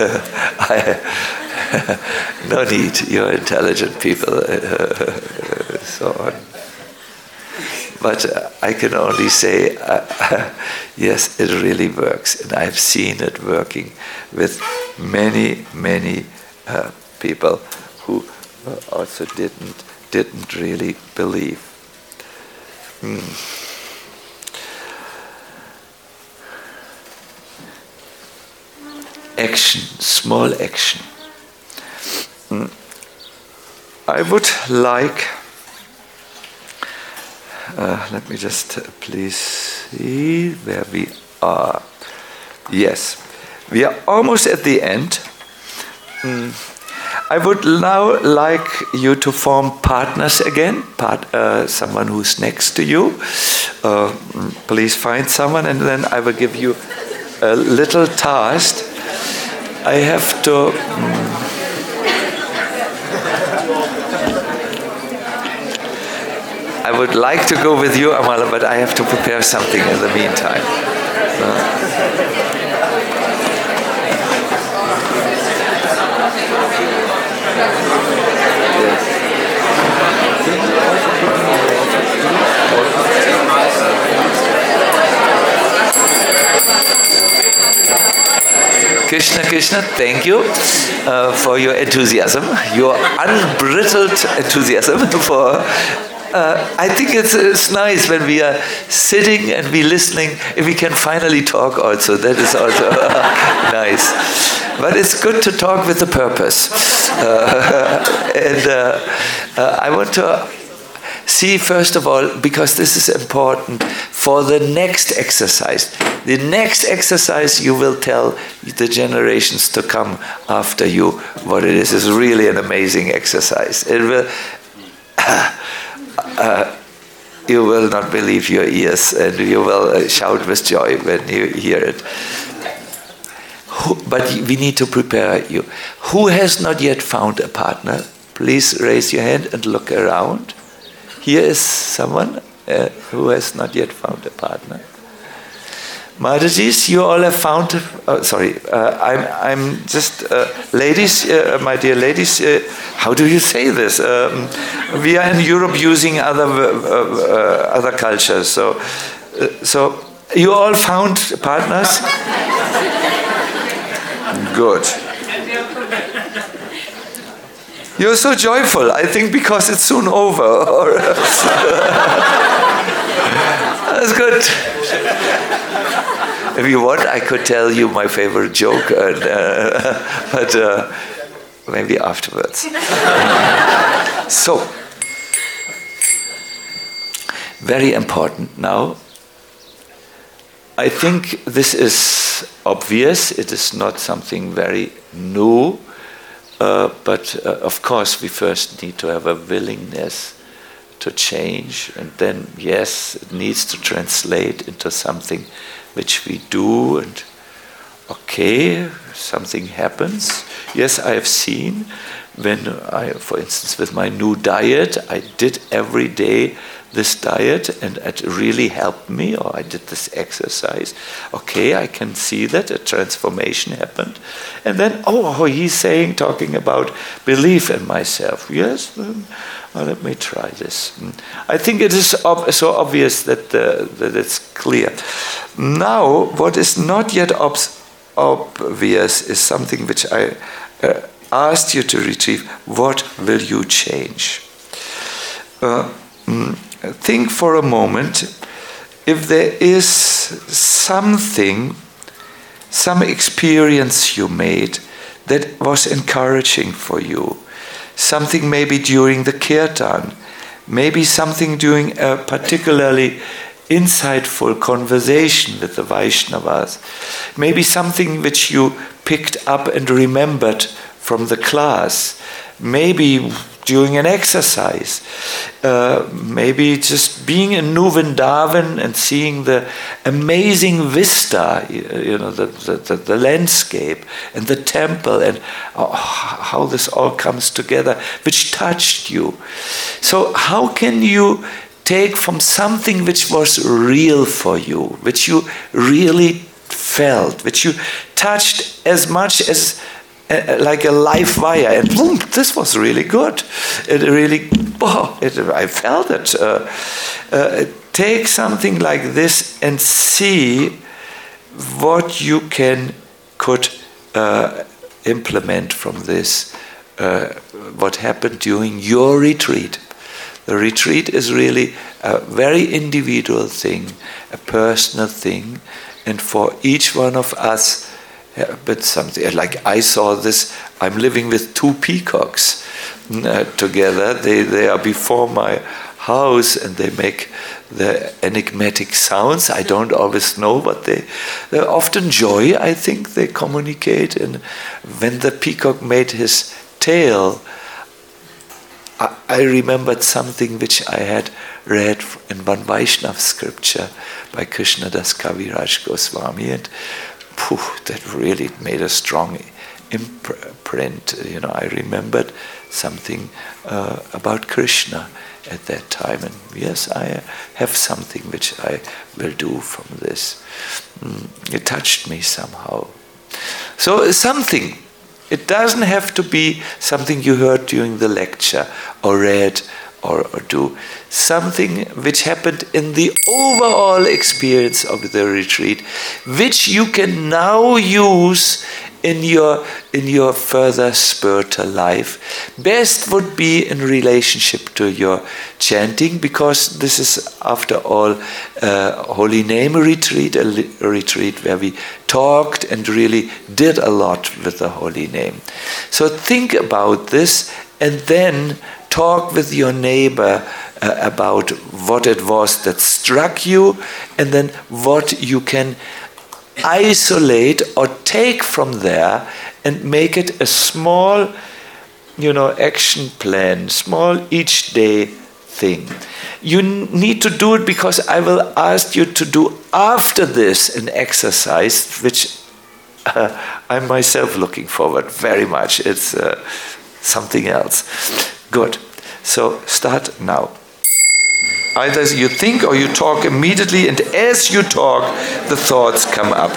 I, no need, you're intelligent people. So on. But uh, I can only say, uh, uh, yes, it really works. And I've seen it working with many, many uh, people who uh, also didn't didn't really believe. Mm. Action, small action. Mm. I would like... Uh, let me just uh, please see where we are. Yes, we are almost at the end. Mm. I would now like you to form partners again, part, uh, someone who's next to you. Uh, please find someone, and then I will give you a little task. I have to... Mm, I would like to go with you, Amala, but I have to prepare something in the meantime. Uh, Krishna, Krishna, thank you uh, for your enthusiasm, your unbrittled enthusiasm for... Uh, I think it's, it's nice when we are sitting and we listening, and we can finally talk also. That is also uh, nice. But it's good to talk with a purpose. Uh, and uh, uh, I want to see, first of all, because this is important, for the next exercise. The next exercise you will tell the generations to come after you what it is. It's really an amazing exercise. It will... Uh, Uh, you will not believe your ears, and you will uh, shout with joy when you hear it. Who, but we need to prepare you. Who has not yet found a partner? Please raise your hand and look around. Here is someone uh, who has not yet found a partner. Madhajis, you all have found... Oh, sorry, uh, I'm, I'm just... Uh, ladies, uh, my dear ladies, uh, how do you say this? Um, we are in Europe using other uh, uh, other cultures. So, uh, so you all found partners? Good. You're so joyful. I think because it's soon over. That's good. if you want, I could tell you my favorite joke, and, uh, but uh, maybe afterwards. So, very important now. I think this is obvious. It is not something very new, uh, but uh, of course we first need to have a willingness to change, and then yes, it needs to translate into something which we do, and okay, something happens. Yes, I have seen when I, for instance, with my new diet, I did every day this diet and it really helped me, or I did this exercise. Okay, I can see that a transformation happened. And then, oh, he's saying, talking about belief in myself. Yes, then, well, let me try this. I think it is ob- so obvious that, uh, that it's clear. Now, what is not yet ob- obvious is something which I uh, asked you to retrieve. What will you change? Uh, mm, Think for a moment if there is something, some experience you made that was encouraging for you. Something maybe during the kirtan, maybe something during a particularly insightful conversation with the Vaishnavas, maybe something which you picked up and remembered from the class, maybe during an exercise, uh, maybe just being in New Vrindavan and seeing the amazing vista, you know, the, the, the landscape and the temple, and oh, how this all comes together, which touched you. So how can you take from something which was real for you, which you really felt, which you touched as much as like a live wire, and boom, this was really good. It really, oh, it, I felt it. Uh, uh, take something like this and see what you can could uh, implement from this. Uh, what happened during your retreat? The retreat is really a very individual thing, a personal thing, and for each one of us. Yeah, but something like I saw this. I'm living with two peacocks uh, together. They they are before my house and they make the enigmatic sounds. I don't always know, but they they often joy. I think they communicate. And when the peacock made his tail, I, I remembered something which I had read in one Vaishnava scripture by Krishnadas Kaviraj Goswami, and Pooh, that really made a strong imprint. You know, I remembered something uh, about Krishna at that time, and yes, I have something which I will do from this. Mm, it touched me somehow. So something. It doesn't have to be something you heard during the lecture or read or, or do. Something which happened in the overall experience of the retreat, which you can now use in your in your further spiritual life. Best would be in relationship to your chanting, because this is, after all, a holy name retreat, a, li- a retreat where we talked and really did a lot with the holy name. So think about this, and then talk with your neighbor uh, about what it was that struck you, and then what you can isolate or take from there and make it a small, you know, action plan, small each day thing. You n- need to do it, because I will ask you to do after this an exercise which uh, I'm myself looking forward very much. It's uh, something else. Good. So start now. Either you think or you talk immediately, and as you talk, the thoughts come up.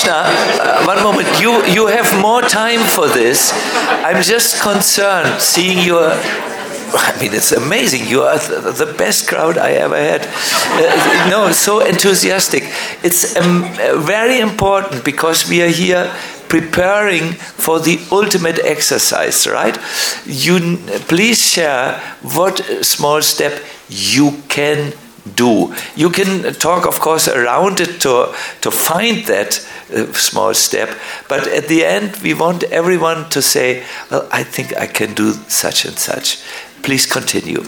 Krishna, uh, one moment. You you have more time for this. I'm just concerned seeing your. I mean, it's amazing. You are th- the best crowd I ever had. Uh, no, so enthusiastic. It's um, very important because we are here preparing for the ultimate exercise, right? You please share what small step you can do. You can talk, of course, around it to to find that uh, small step. But at the end, we want everyone to say, "Well, I think I can do such and such." Please continue.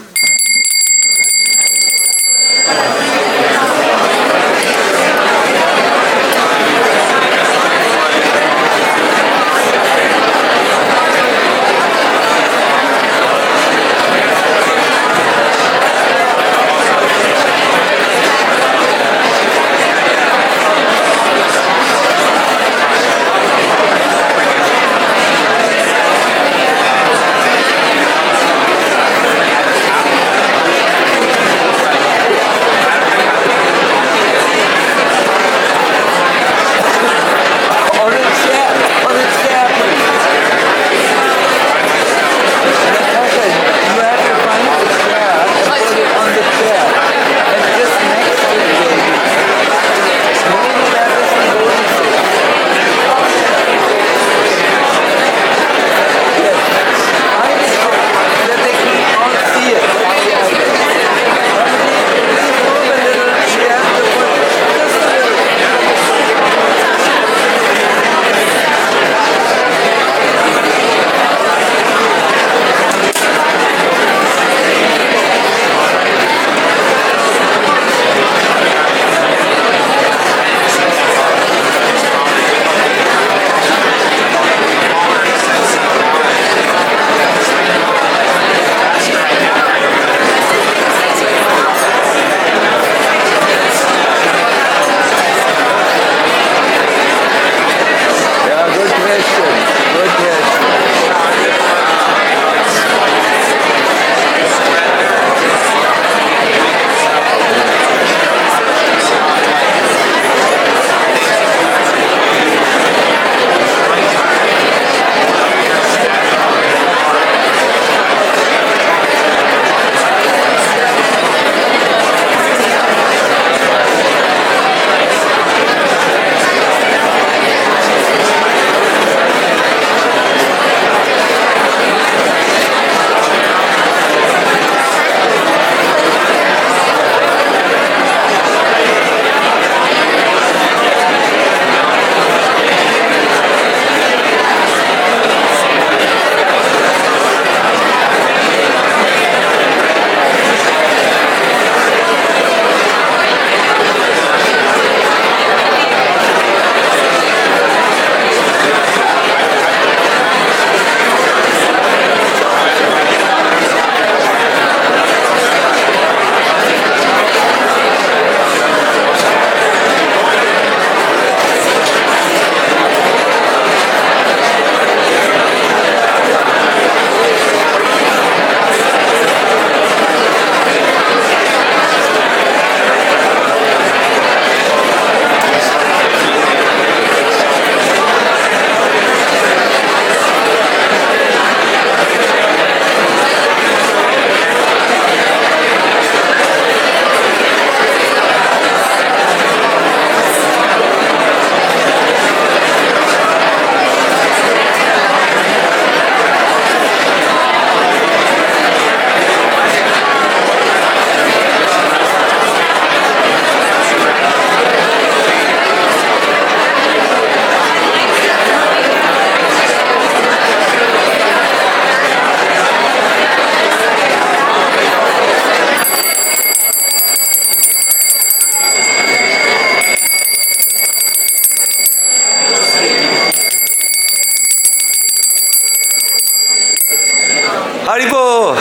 Haribo!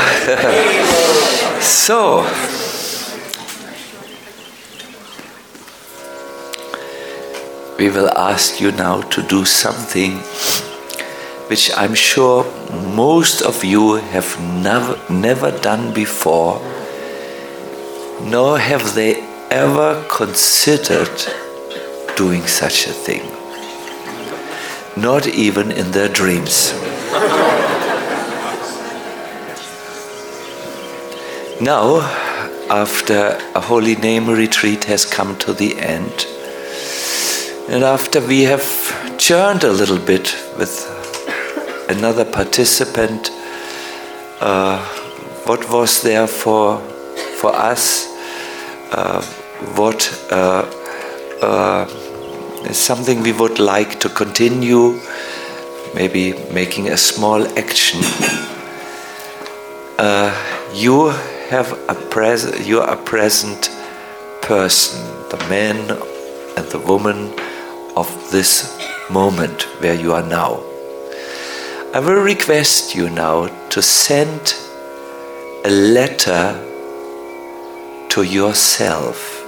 So, we will ask you now to do something which I'm sure most of you have never, never done before, nor have they ever considered doing such a thing. not even in their dreams. Now, after a Holy Name retreat has come to the end, and after we have churned a little bit with another participant, uh, what was there for for us, uh, what uh, uh, is something we would like to continue, maybe making a small action. Uh, you have a pres- you are a present person, the man and the woman of this moment where you are now. I will request you now to send a letter to yourself.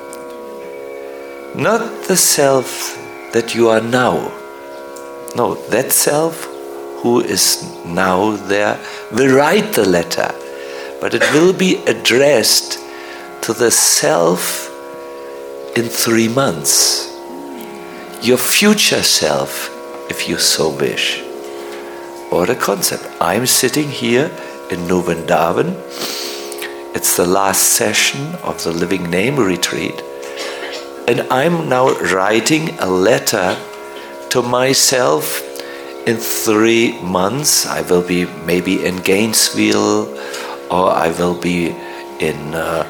Not the self that you are now. No, that self who is now there will write the letter, but it will be addressed to the self in three months. Your future self, if you so wish. Or the concept. I'm sitting here in New Vrindavan. It's the last session of the Living Name retreat. And I'm now writing a letter to myself in three months. I will be maybe in Gainesville, or I will be in, uh,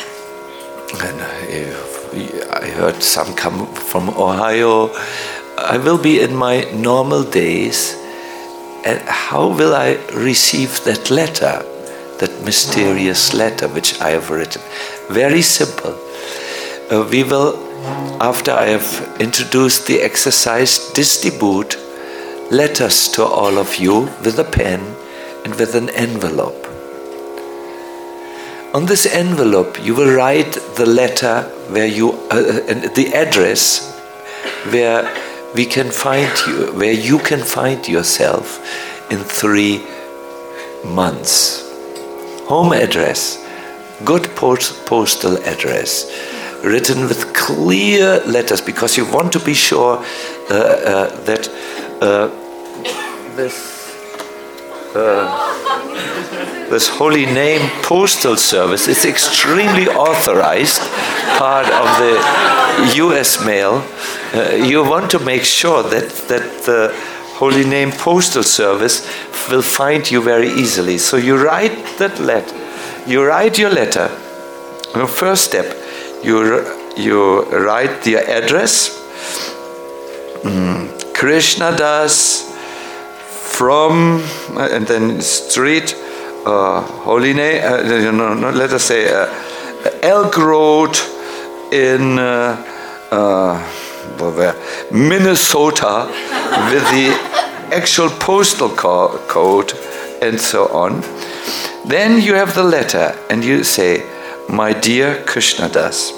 I heard some come from Ohio. I will be in my normal days. And how will I receive that letter, that mysterious letter which I have written? Very simple. Uh, we will, after I have introduced the exercise, distribute letters to all of you with a pen and with an envelope. On this envelope, you will write the letter where you, uh, and the address where we can find you, where you can find yourself in three months. Home address, good post, postal address, written with clear letters, because you want to be sure uh, uh, that uh, this uh, this Holy Name Postal Service is extremely authorized, part of the U S mail. Uh, you want to make sure that, that the Holy Name Postal Service will find you very easily. So you write that letter. You write your letter. The first step, you, you write the address. Mm, Krishna Das from, uh, and then street, uh, Holy Name, uh, no, no, let us say uh, Elk Road in uh, uh, Minnesota, with the actual postal co- code and so on. Then you have the letter and you say, "My dear Krishna Das."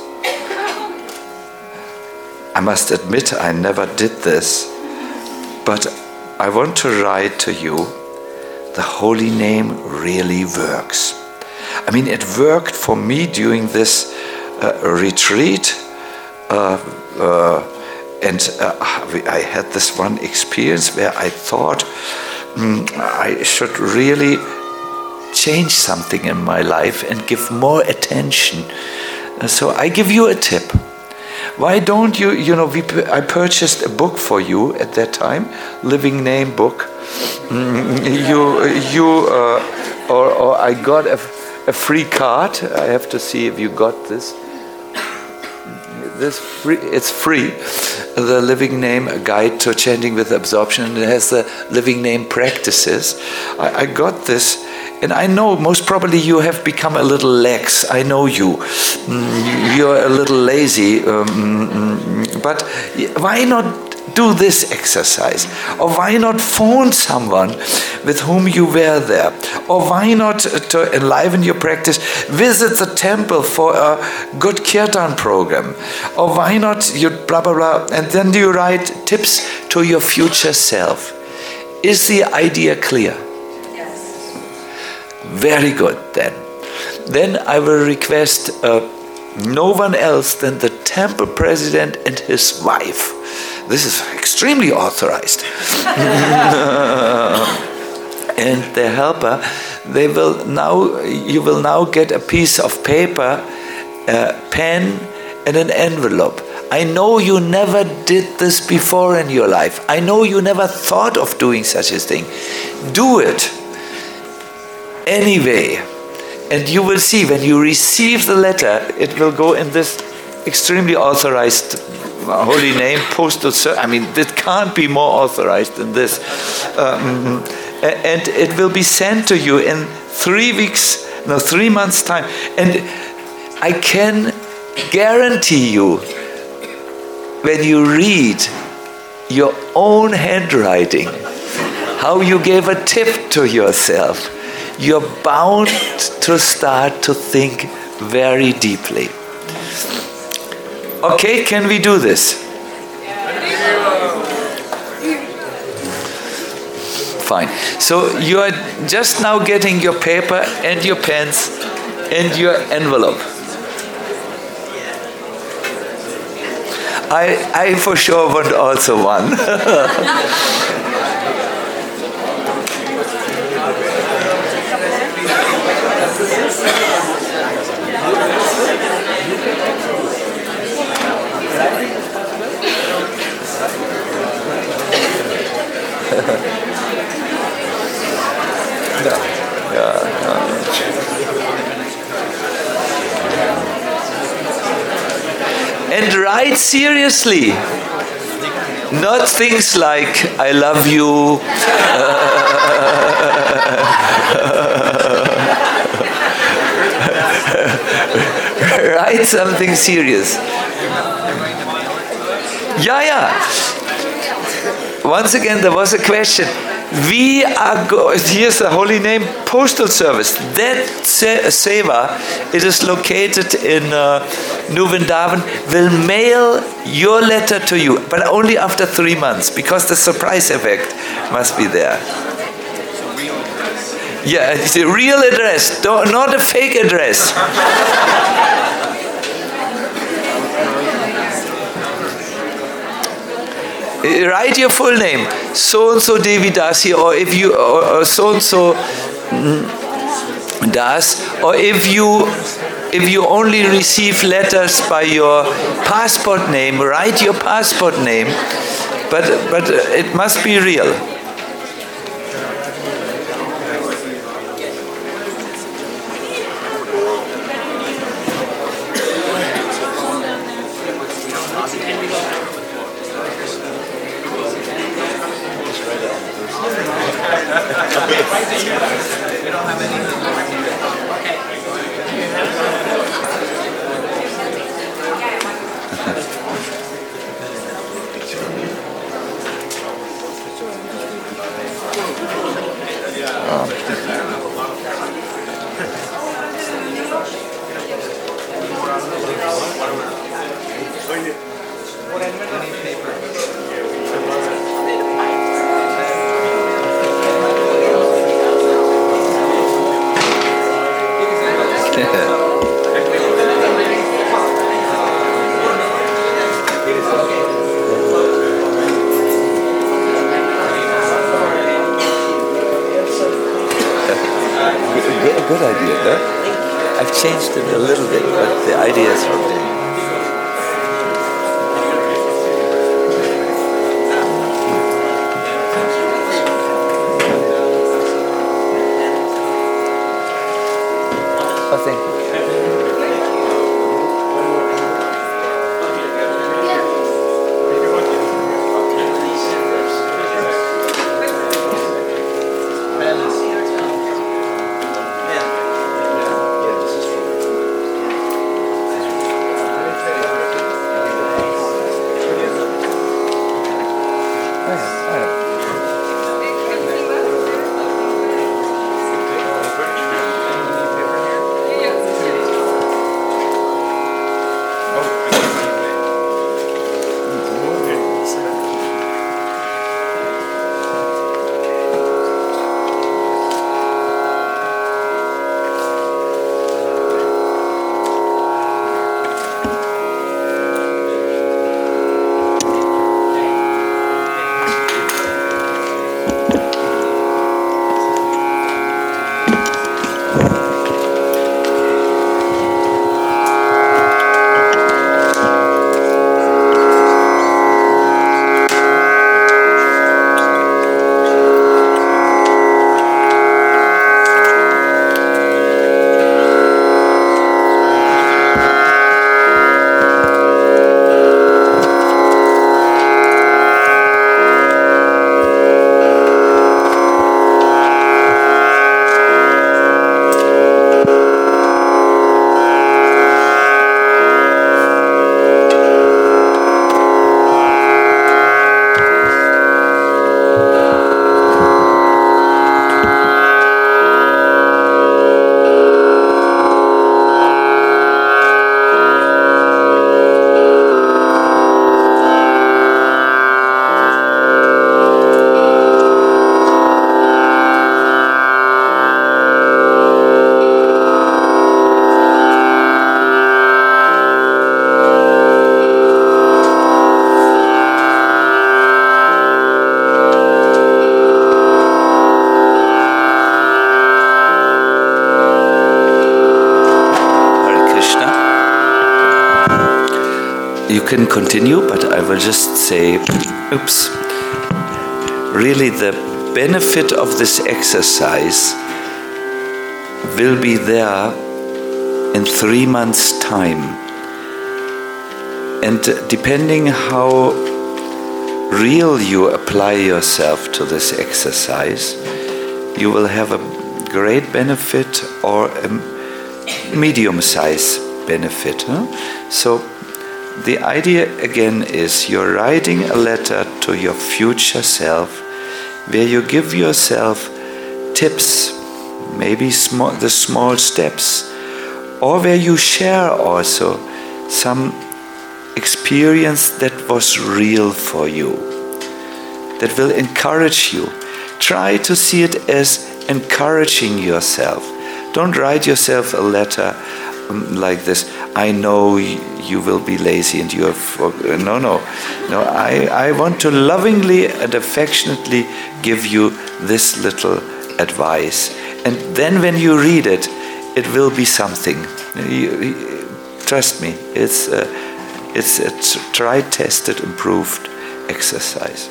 I must admit I never did this, but I want to write to you, the Holy Name really works. I mean, it worked for me during this uh, retreat. Uh, uh, and uh, I had this one experience where I thought mm, I should really change something in my life and give more attention. Uh, so I give you a tip. Why don't you, you know, we, I purchased a book for you at that time, Living Name book. Mm, you, you, uh, or, or I got a, a free card. I have to see if you got this. This free, it's free. The Living Name, a guide to chanting with absorption, and it has the Living Name practices. I, I got this, and I know most probably you have become a little lax. I know you. Mm, you're a little lazy, um, but why not do this exercise? Or why not phone someone with whom you were there? Or why not, to enliven your practice, visit the temple for a good kirtan program? Or why not you blah blah blah, and then you write tips to your future self? Is the idea clear? Yes. Very good then. Then I will request uh, no one else than the temple president and his wife. this is extremely authorized. And the helper, they will now, you will now get a piece of paper, a pen, and an envelope. I know you never did this before in your life. I know you never thought of doing such a thing. Do it anyway. And you will see, when you receive the letter, it will go in this extremely authorized holy name, postal service. I mean, it can't be more authorized than this. Um, and it will be sent to you in three weeks, no, three months' time. And I can guarantee you, when you read your own handwriting, how you gave a tip to yourself, you're bound to start to think very deeply. Okay, can we do this? Fine. So you are just now getting your paper and your pens and your envelope. I, I for sure want also one. No. Yeah, no. And write seriously, not things like I love you. Write something serious. Yeah, yeah. Once again, there was a question. We are going, here's the holy name, postal service. That seva, it is located in uh, New Vrindavan, will mail your letter to you, but only after three months, because the surprise effect must be there. Yeah, it's a real address, don't, not a fake address. Write your full name, so and so Devi Dasi, or if you, or, or so and so Das, or if you, if you only receive letters by your passport name, write your passport name, but but it must be real. Good idea, no? I've changed it a little bit, but the idea is from there. Oh, thank you. can continue, but I will just say, oops, really the benefit of this exercise will be there in three months' time. And depending how real you apply yourself to this exercise, you will have a great benefit or a medium-sized benefit. Huh? So the idea again is you're writing a letter to your future self where you give yourself tips, maybe small, the small steps, or where you share also some experience that was real for you, that will encourage you. Try to see it as encouraging yourself. Don't write yourself a letter um, like this, I know you will be lazy and you have... No, no. No, I, I want to lovingly and affectionately give you this little advice. And then when you read it, it will be something. You, you, trust me, it's a, it's a tried, tested, improved exercise.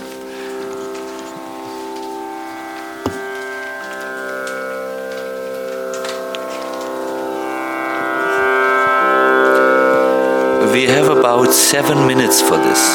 We have about seven minutes for this.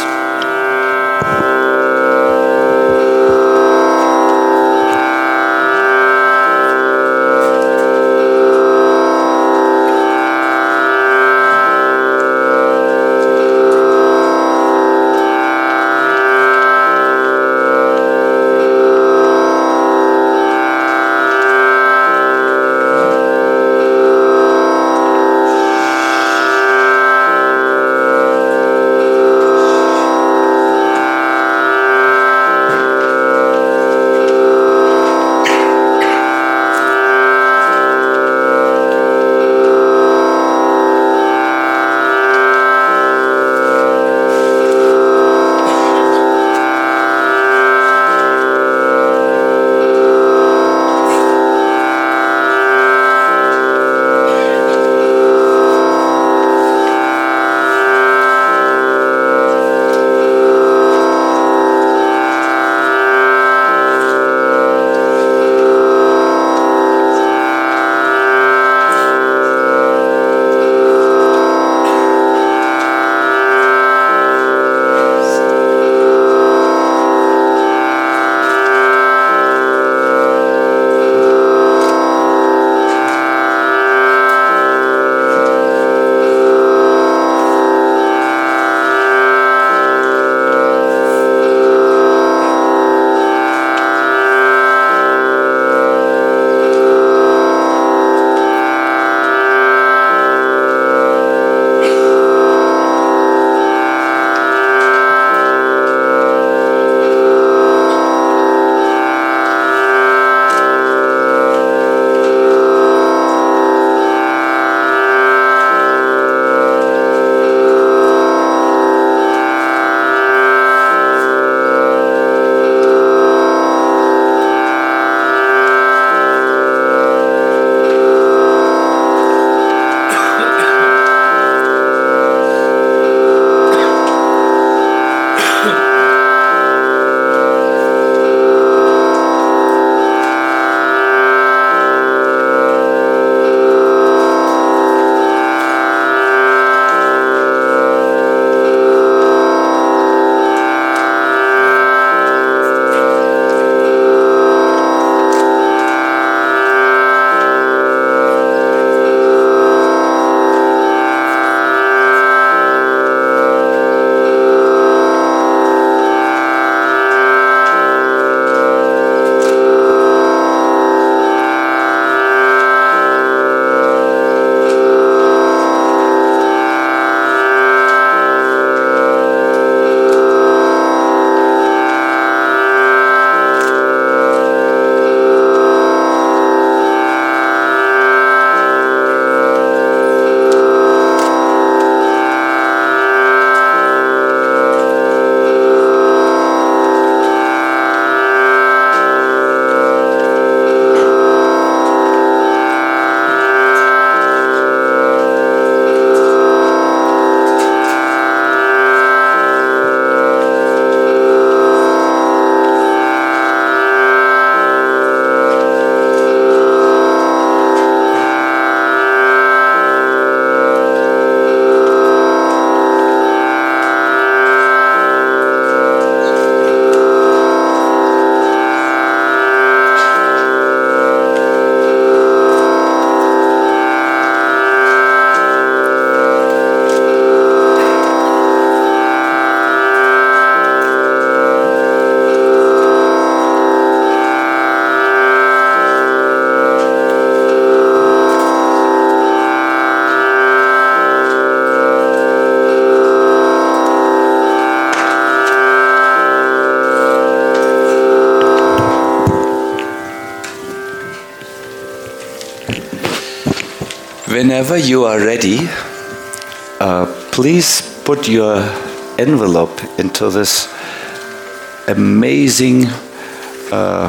Whenever you are ready, uh, please put your envelope into this amazing uh,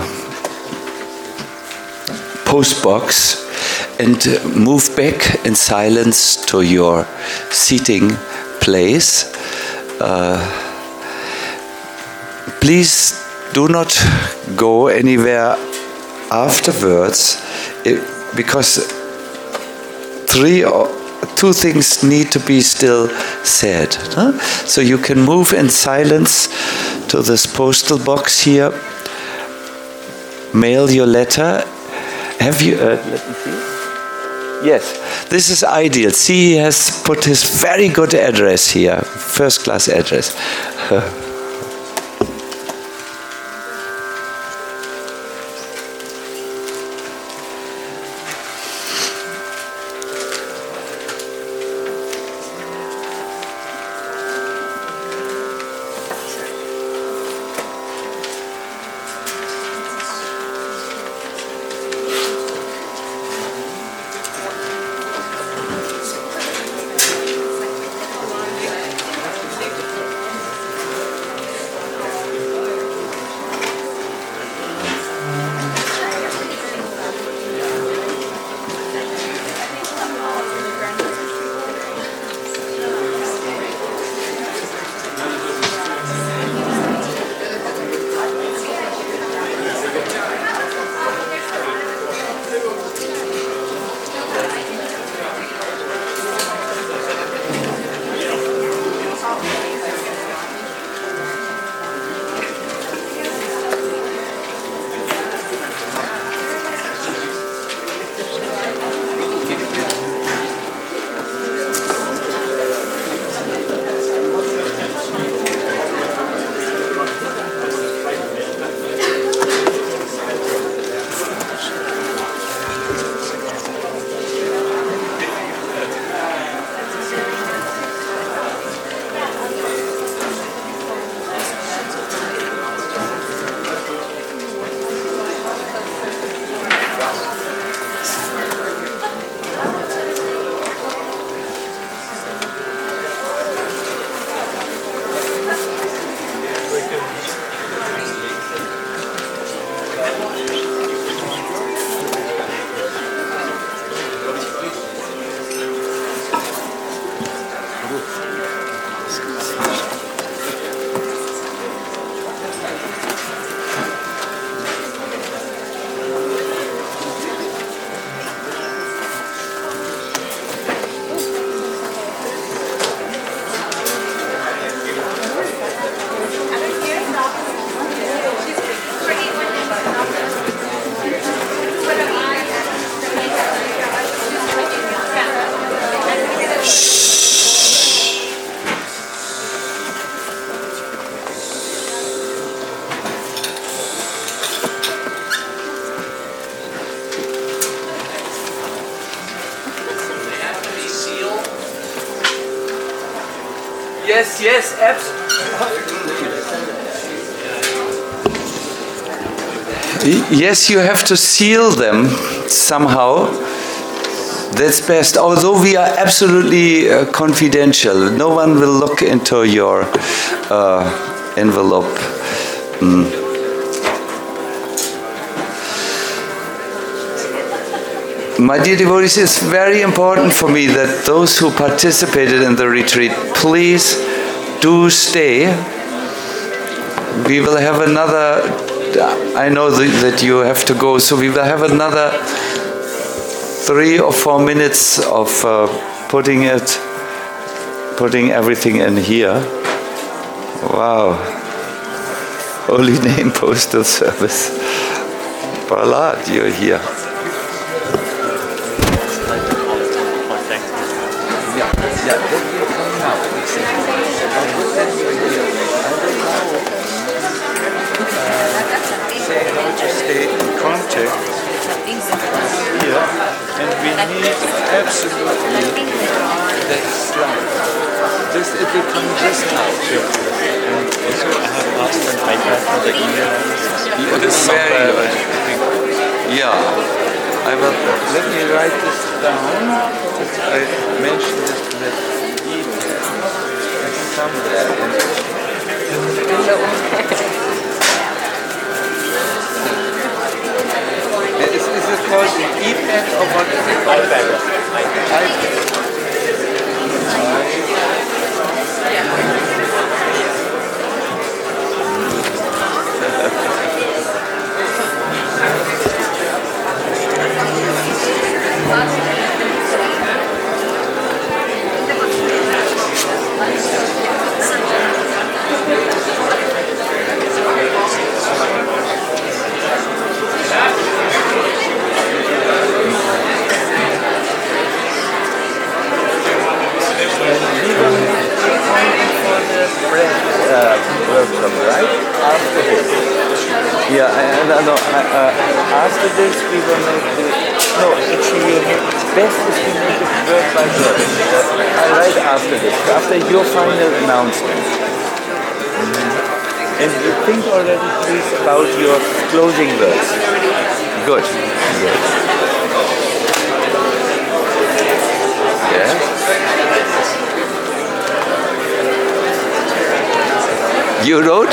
post box and move back in silence to your seating place. Uh, please do not go anywhere afterwards, it, because three or two things need to be still said. Huh? So you can move in silence to this postal box here, mail your letter. Have you, uh, let me see. Yes, this is ideal. See, he has put his very good address here, first class address. Yes, yes, absolutely. Yes, you have to seal them somehow. That's best. Although we are absolutely uh, confidential, no one will look into your uh, envelope. Mm. My dear devotees, it's very important for me that those who participated in the retreat, please do stay. We will have another, I know that you have to go, so we will have another three or four minutes of uh, putting it, putting everything in here. Wow. Holy Name Postal Service. Prahlad, you're here. Yeah, they will come now. Say how to stay in contact here, and we need absolutely that slide. Just it will come just now. Sure. And also I have asked an iPad for the email. It is very good. Yeah, I will. Let me write this. down, I mentioned this that eat somewhere. Is, is it called e-pad or what is it? iPad. iPad. Workshop, right? After this. Yeah, I, no, no, I, uh, after this we will make the, no, actually we will make, best is to make it word by word. Uh, right after this, after your final announcement. Mm-hmm. And you think already please about your closing words. Good. Good. Yeah. You wrote?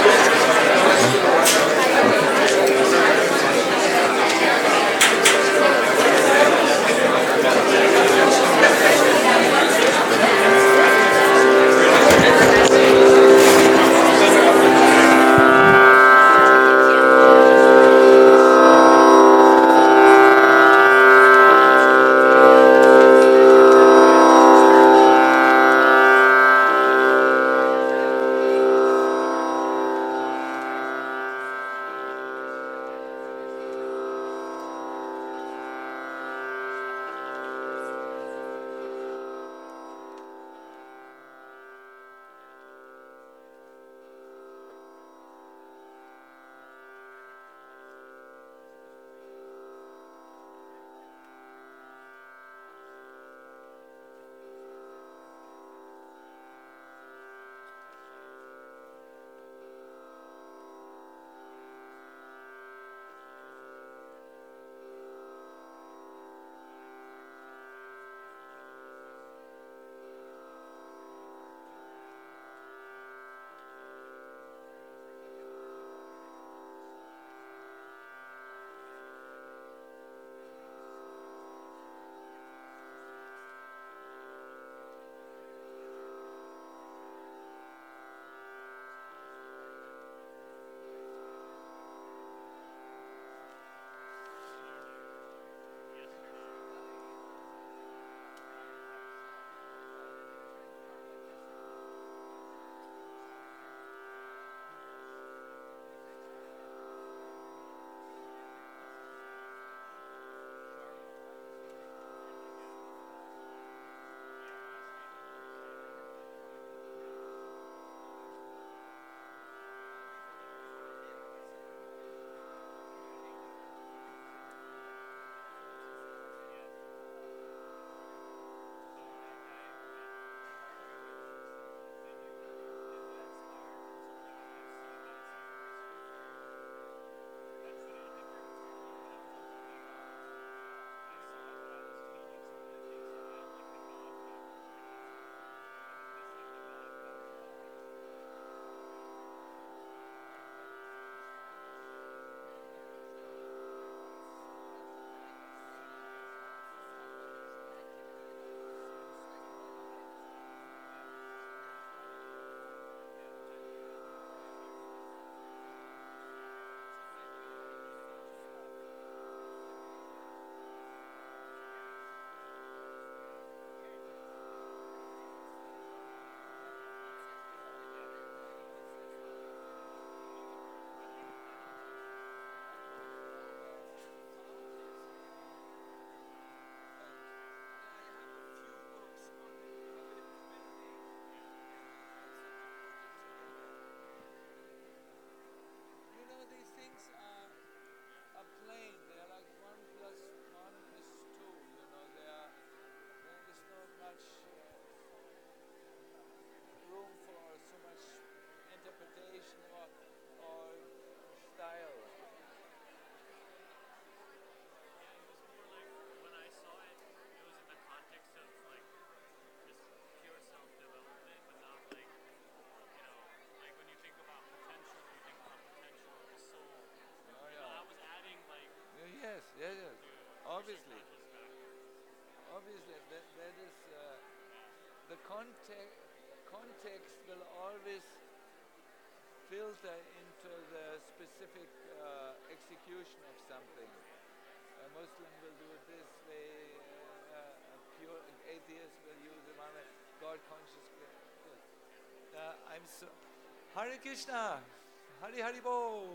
obviously, obviously, that, that is uh, the context. Context will always filter into the specific uh, execution of something. A Muslim will do it this way. Uh, a pure atheist will use it one way. God conscious. Uh, I'm so. Hare Krishna, Hari Hari Bo.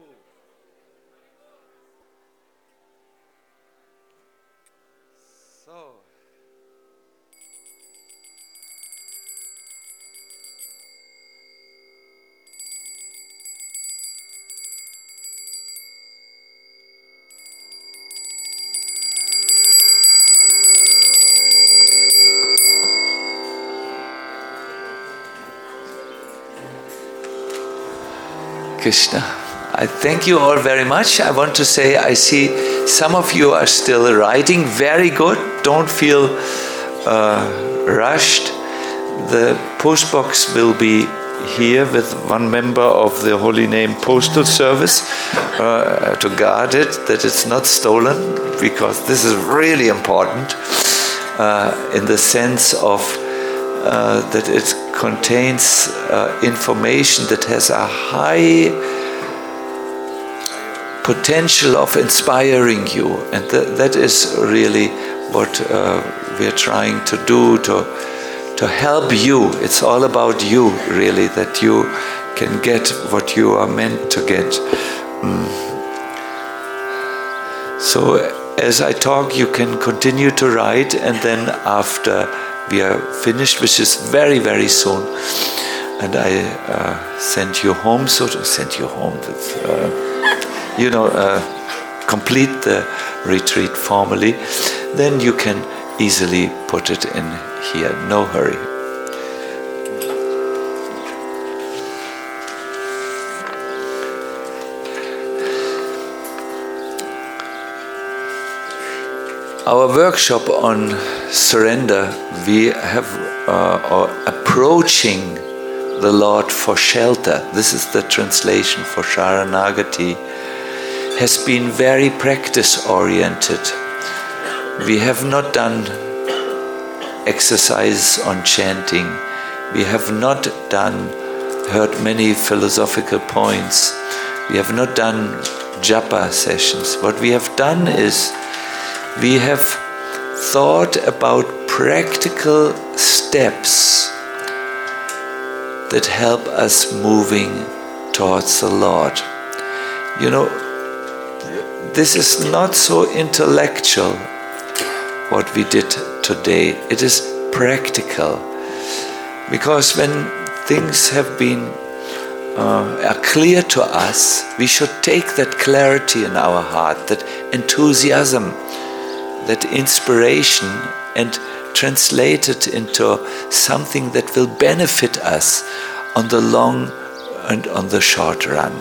So. Krishna. I thank you all very much. I want to say I see some of you are still writing. Very good. Don't feel uh, rushed. The postbox will be here with one member of the Holy Name Postal Service uh, to guard it, that it's not stolen, because this is really important uh, in the sense of uh, that it contains uh, information that has a high potential of inspiring you, and th- that is really what uh, we are trying to do to to help you. It's all about you, really, that you can get what you are meant to get. Mm. So as I talk, you can continue to write, and then after we are finished, which is very, very soon, and I uh, send you home, so to send you home with, uh, you know, uh, complete the retreat formally, then you can easily put it in here, no hurry. Our workshop on surrender, we have, uh, or approaching the Lord for shelter, this is the translation for Sharanagati, has been very practice-oriented. We have not done exercise on chanting. We have not done, heard many philosophical points. We have not done japa sessions. What we have done is, we have thought about practical steps that help us moving towards the Lord. You know, this is not so intellectual, what we did today. It is practical. Because when things have been uh, are clear to us, we should take that clarity in our heart, that enthusiasm, that inspiration, and translate it into something that will benefit us on the long and on the short run.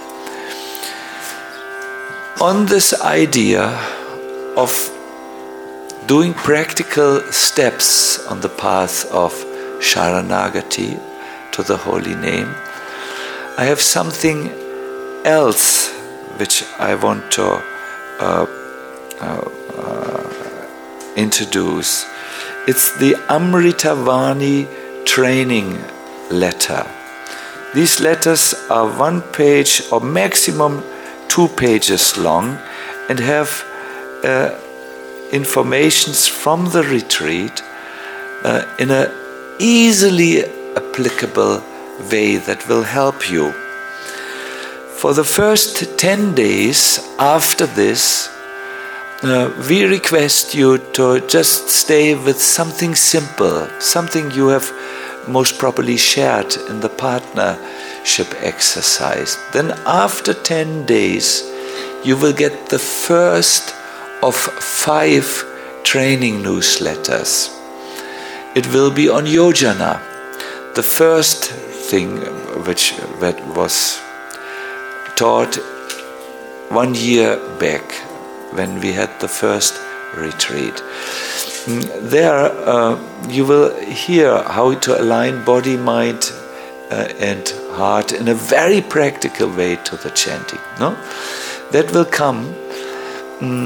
On this idea of doing practical steps on the path of Sharanagati to the Holy Name, I have something else which I want to uh, uh, uh, introduce. It's the Amritavani training letter. These letters are one page or maximum two pages long and have uh, informations from the retreat uh, in an easily applicable way that will help you. For the first ten days after this, uh, we request you to just stay with something simple, something you have most probably shared in the partnership exercise. Then after ten days, you will get the first of five training newsletters. It will be on yojana, the first thing which that was taught one year back when we had the first retreat. There uh, you will hear how to align body, mind uh, and heart in a very practical way to the chanting. No, that will come um,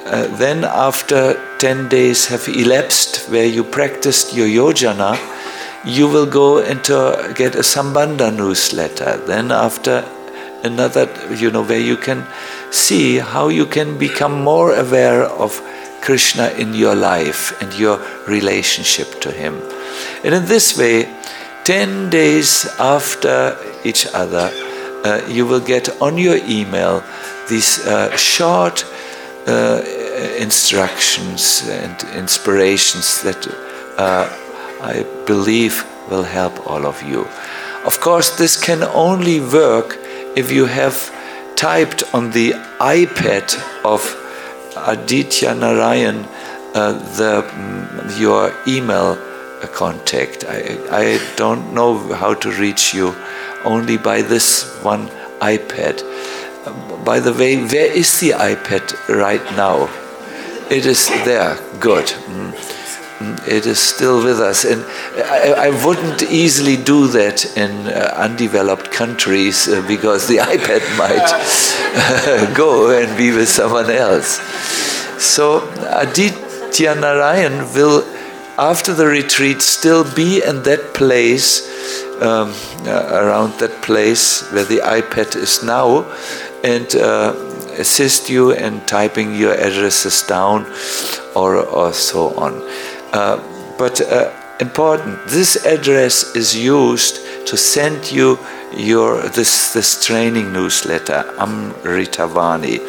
uh, then after ten days have elapsed where you practiced your yojana, you will go into get a Sambandha newsletter. Then after another, you know, where you can see how you can become more aware of Krishna in your life and your relationship to him. And in this way, ten days after each other, uh, you will get on your email these uh, short uh, instructions and inspirations that uh, I believe will help all of you. Of course, this can only work if you have typed on the iPad of Aditya Narayan uh, the, mm, your email contact. I, I don't know how to reach you only by this one iPad. By the way, where is the iPad right now? It is there. Good. Mm. It is still with us. And I, I wouldn't easily do that in uh, undeveloped countries uh, because the iPad might uh, go and be with someone else. So Aditya Narayan will, after the retreat, still be in that place, um, uh, around that place where the iPad is now, and uh, assist you in typing your addresses down or, or so on. Uh, but uh, important, this address is used to send you your this this training newsletter, Amritavani.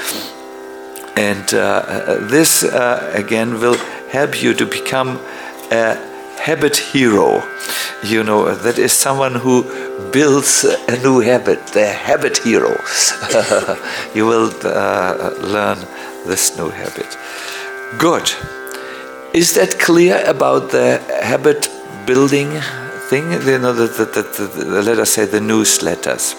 And uh, this uh, again will help you to become a habit hero. You know, that is someone who builds a new habit, the habit hero. You will uh, learn this new habit. Good. Is that clear about the habit building thing? You know, the, the, the, the, let us say the newsletters.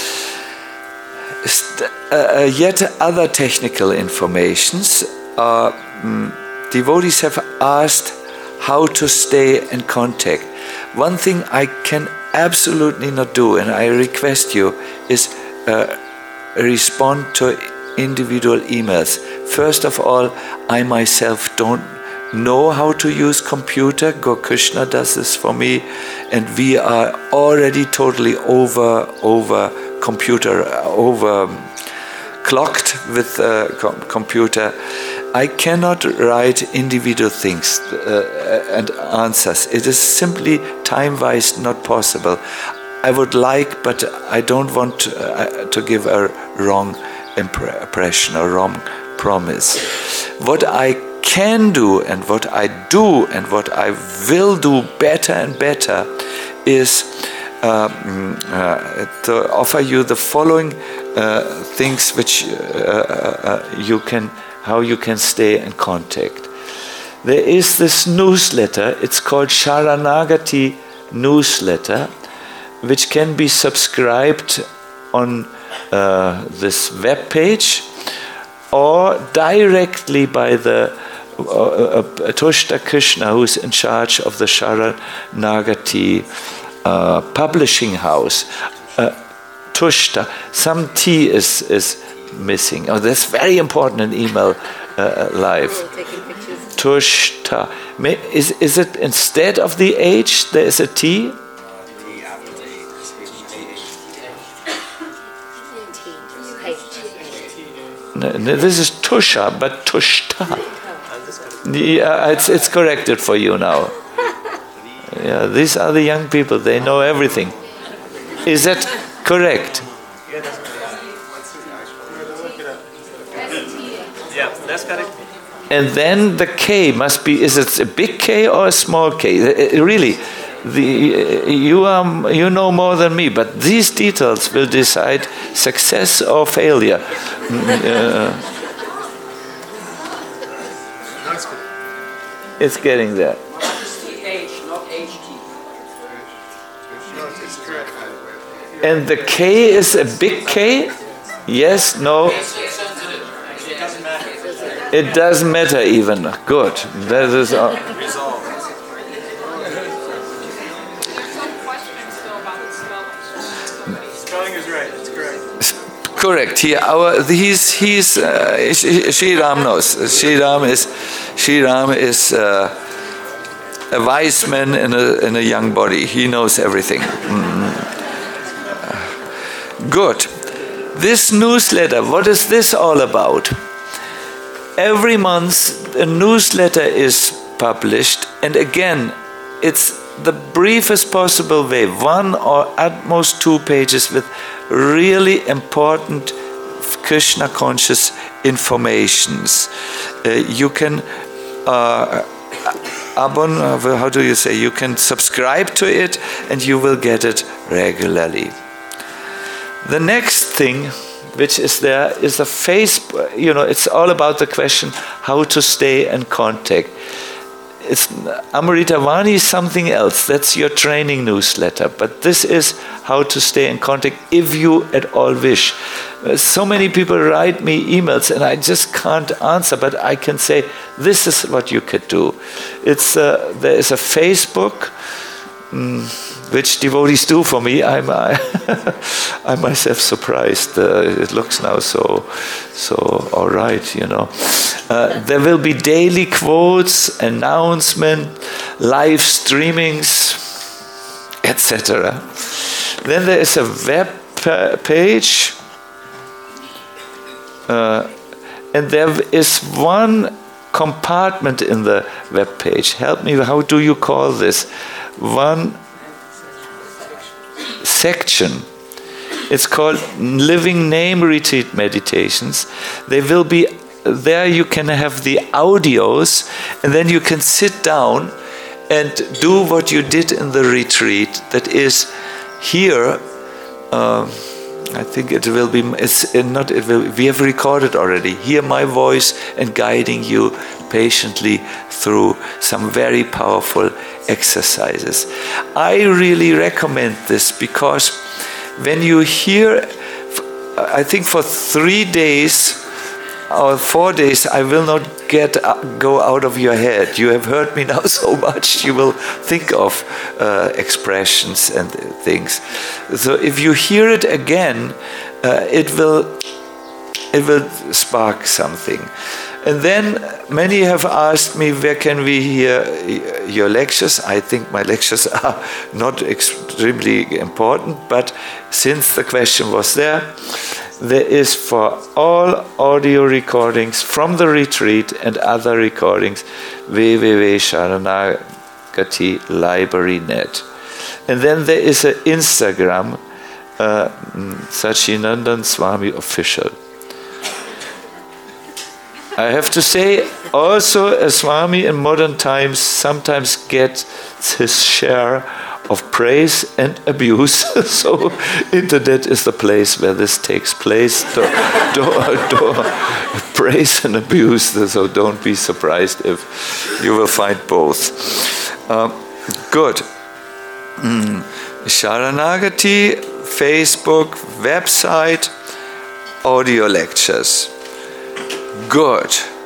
Uh, yet other technical informations. Uh, devotees have asked how to stay in contact. One thing I can absolutely not do, and I request you, is uh, respond to individual emails. First of all, I myself don't know how to use computer. Gokrishna does this for me, and we are already totally over over computer over clocked with uh, com- computer. I cannot write individual things uh, and answers. It is simply time-wise not possible. I would like, but I don't want uh, to give a wrong impression or wrong promise. What I can do and what I do and what I will do better and better is uh, uh, to offer you the following uh, things which uh, uh, you can, how you can stay in contact. There is this newsletter, it's called Sharanagati newsletter, which can be subscribed on uh, this web page or directly by the uh, uh, Tushta Krishna, who is in charge of the Sharanagati uh, publishing house. Uh, Tushta, some T is, is missing. Oh, that's very important in email uh, live. Tushta. May, is, is it instead of the H, there is a T? No, this is Tusha, but Tushta. Yeah, it's, it's corrected for you now. Yeah, these are the young people, they know everything. Is that correct? Yeah, that's correct. And then the K must be, is it a big K or a small K? Really, the, you are, you know more than me, but these details will decide success or failure. Uh, it's getting there. And the K is a big K? Yes, no? It doesn't matter even. Good. That is all. Spelling is right. It's correct. correct. He, our, he's, he's, uh, Sri Ram knows. Sri Ram is, Sri Ram is uh, a wise man in a, in a young body. He knows everything. Mm. Good. This newsletter, what is this all about? Every month a newsletter is published, and again, it's the briefest possible way, one or at most two pages with really important Krishna conscious informations. Uh, you can uh, abon, how do you say, you can subscribe to it and you will get it regularly. The next thing which is there is a Facebook, you know, it's all about the question how to stay in contact. It's Amrita Vani is something else. That's your training newsletter. But this is how to stay in contact if you at all wish. So many people write me emails and I just can't answer, but I can say this is what you could do. It's uh, there is a Facebook, um, which devotees do for me. I'm I, I'm myself surprised. Uh, it looks now so so all right, you know. Uh, there will be daily quotes, announcement, live streamings, et cetera. Then there is a web page, uh, and there is one compartment in the web page. Help me, how do you call this? One section. It's called Living Name Retreat Meditations. They will be there. You can have the audios, and then you can sit down and do what you did in the retreat. That is here. Uh, I think it will be. It's not. It will. We have recorded already. Hear my voice and guiding you patiently through some very powerful exercises. I really recommend this because when you hear, I think for three days. Or four days, I will not get uh, go out of your head. You have heard me now so much, you will think of uh, expressions and things. So if you hear it again, uh, it will it will spark something. And then many have asked me, where can we hear your lectures? I think my lectures are not extremely important, but since the question was there, there is for all audio recordings from the retreat and other recordings, w w w dot sharanagati library dot net. And then there is an Instagram, uh, Sachinandan Swami Official. I have to say, also a Swami in modern times sometimes gets his share of praise and abuse. So internet is the place where this takes place. Do, do, do, praise and abuse, so don't be surprised if you will find both. Uh, good. Mm. Sharanagati, Facebook, website, audio lectures. Good.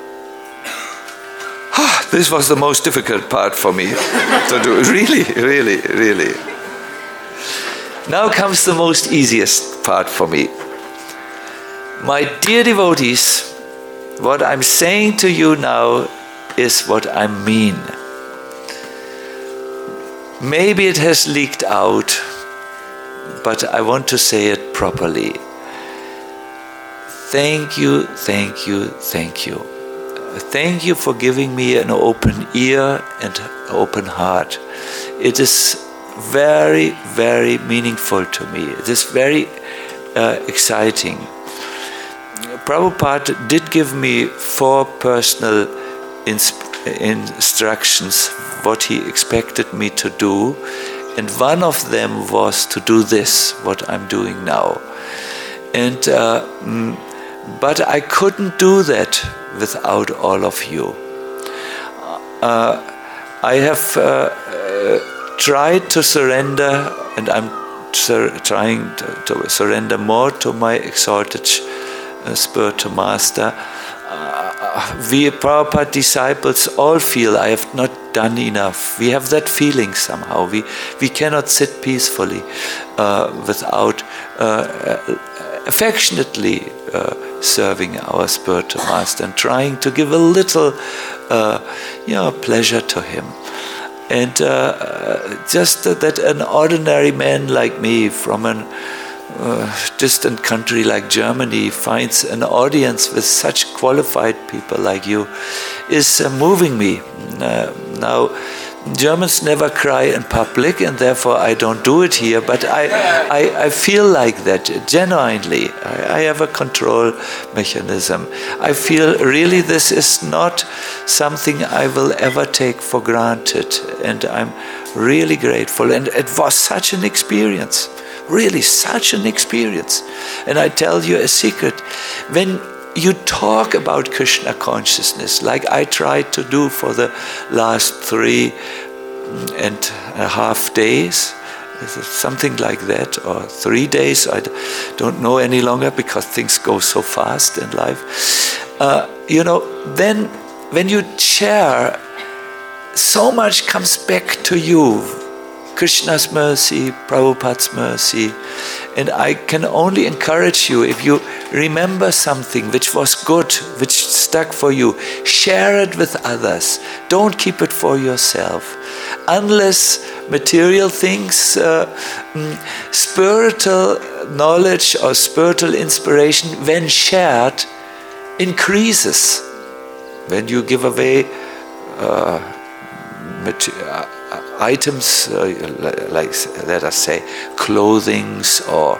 This was the most difficult part for me to do. Really, really, really. Now comes the most easiest part for me. My dear devotees, what I'm saying to you now is what I mean. Maybe it has leaked out, but I want to say it properly. Thank you, thank you, thank you. Thank you for giving me an open ear and open heart. It is very, very meaningful to me. It is very uh, exciting. Prabhupada did give me four personal insp- instructions, what he expected me to do, and one of them was to do this, what I'm doing now. And uh, but I couldn't do that without all of you. Uh, I have uh, uh, tried to surrender, and I'm sur- trying to, to surrender more to my exalted uh, spiritual master. Uh, we Prabhupada disciples all feel I have not done enough. We have that feeling somehow. We we cannot sit peacefully uh, without uh, affectionately uh, serving our spiritual master and trying to give a little uh, you know, pleasure to him. And uh, just that an ordinary man like me from an uh, distant country like Germany finds an audience with such qualified people like you is uh, moving me. Uh, now, Germans never cry in public, and therefore I don't do it here, but I, I, I feel like that, genuinely. I, I have a control mechanism. I feel really this is not something I will ever take for granted, and I'm really grateful. And it was such an experience, really such an experience. And I tell you a secret, when you talk about Krishna consciousness, like I tried to do for the last three and a half days, something like that, or three days, I don't know any longer because things go so fast in life. Uh, you know, then when you share, so much comes back to you. Krishna's mercy, Prabhupada's mercy. And I can only encourage you, if you remember something which was good, which stuck for you, share it with others. Don't keep it for yourself. Unless material things, uh, spiritual knowledge or spiritual inspiration, when shared, increases. When you give away uh, material, items uh, like, let us say, clothings or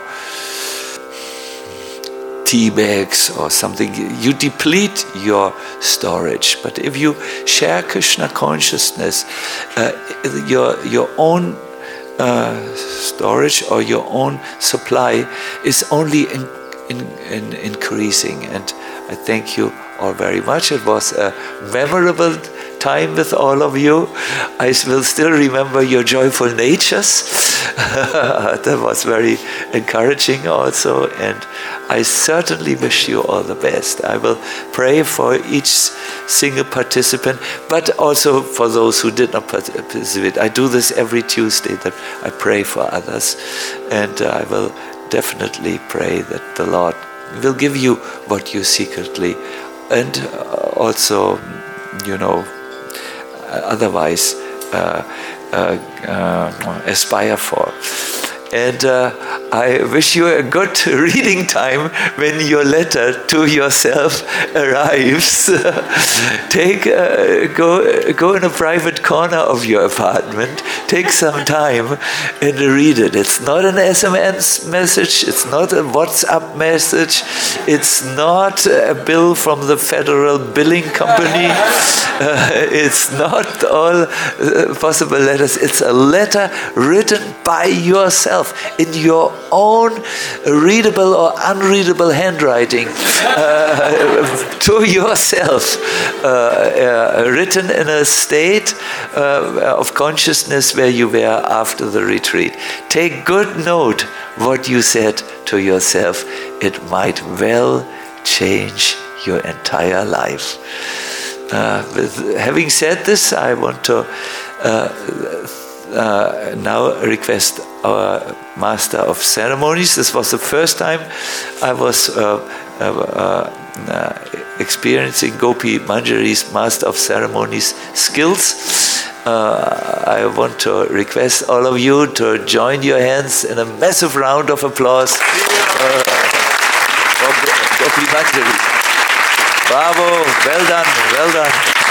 tea bags or something, you deplete your storage. But if you share Krishna consciousness, uh, your your own uh, storage or your own supply is only in, in, in increasing. And I thank you all very much. It was a memorable time with all of you. I will still remember your joyful natures. That was very encouraging also, and I certainly wish you all the best. I will pray for each single participant, but also for those who did not participate. I do this every Tuesday, that I pray for others, and I will definitely pray that the Lord will give you what you secretly and also, you know, otherwise uh, uh, uh, aspire for. And uh, I wish you a good reading time when your letter to yourself arrives. Take, uh, go, go in a private corner of your apartment, take some time and read it. It's not an S M S message, it's not a WhatsApp message, it's not a bill from the Federal Billing Company, uh, it's not all uh, possible letters, it's a letter written by yourself, in your own readable or unreadable handwriting, uh, to yourself, uh, uh, written in a state uh, of consciousness where you were after the retreat. Take good note what you said to yourself. It might well change your entire life. Uh, with having said this, I want to uh, uh, now request our Master of Ceremonies. This was the first time I was uh, uh, uh, experiencing Gopi Manjari's Master of Ceremonies skills. Uh, I want to request all of you to join your hands in a massive round of applause uh, for Gopi Manjari. Bravo, well done, well done.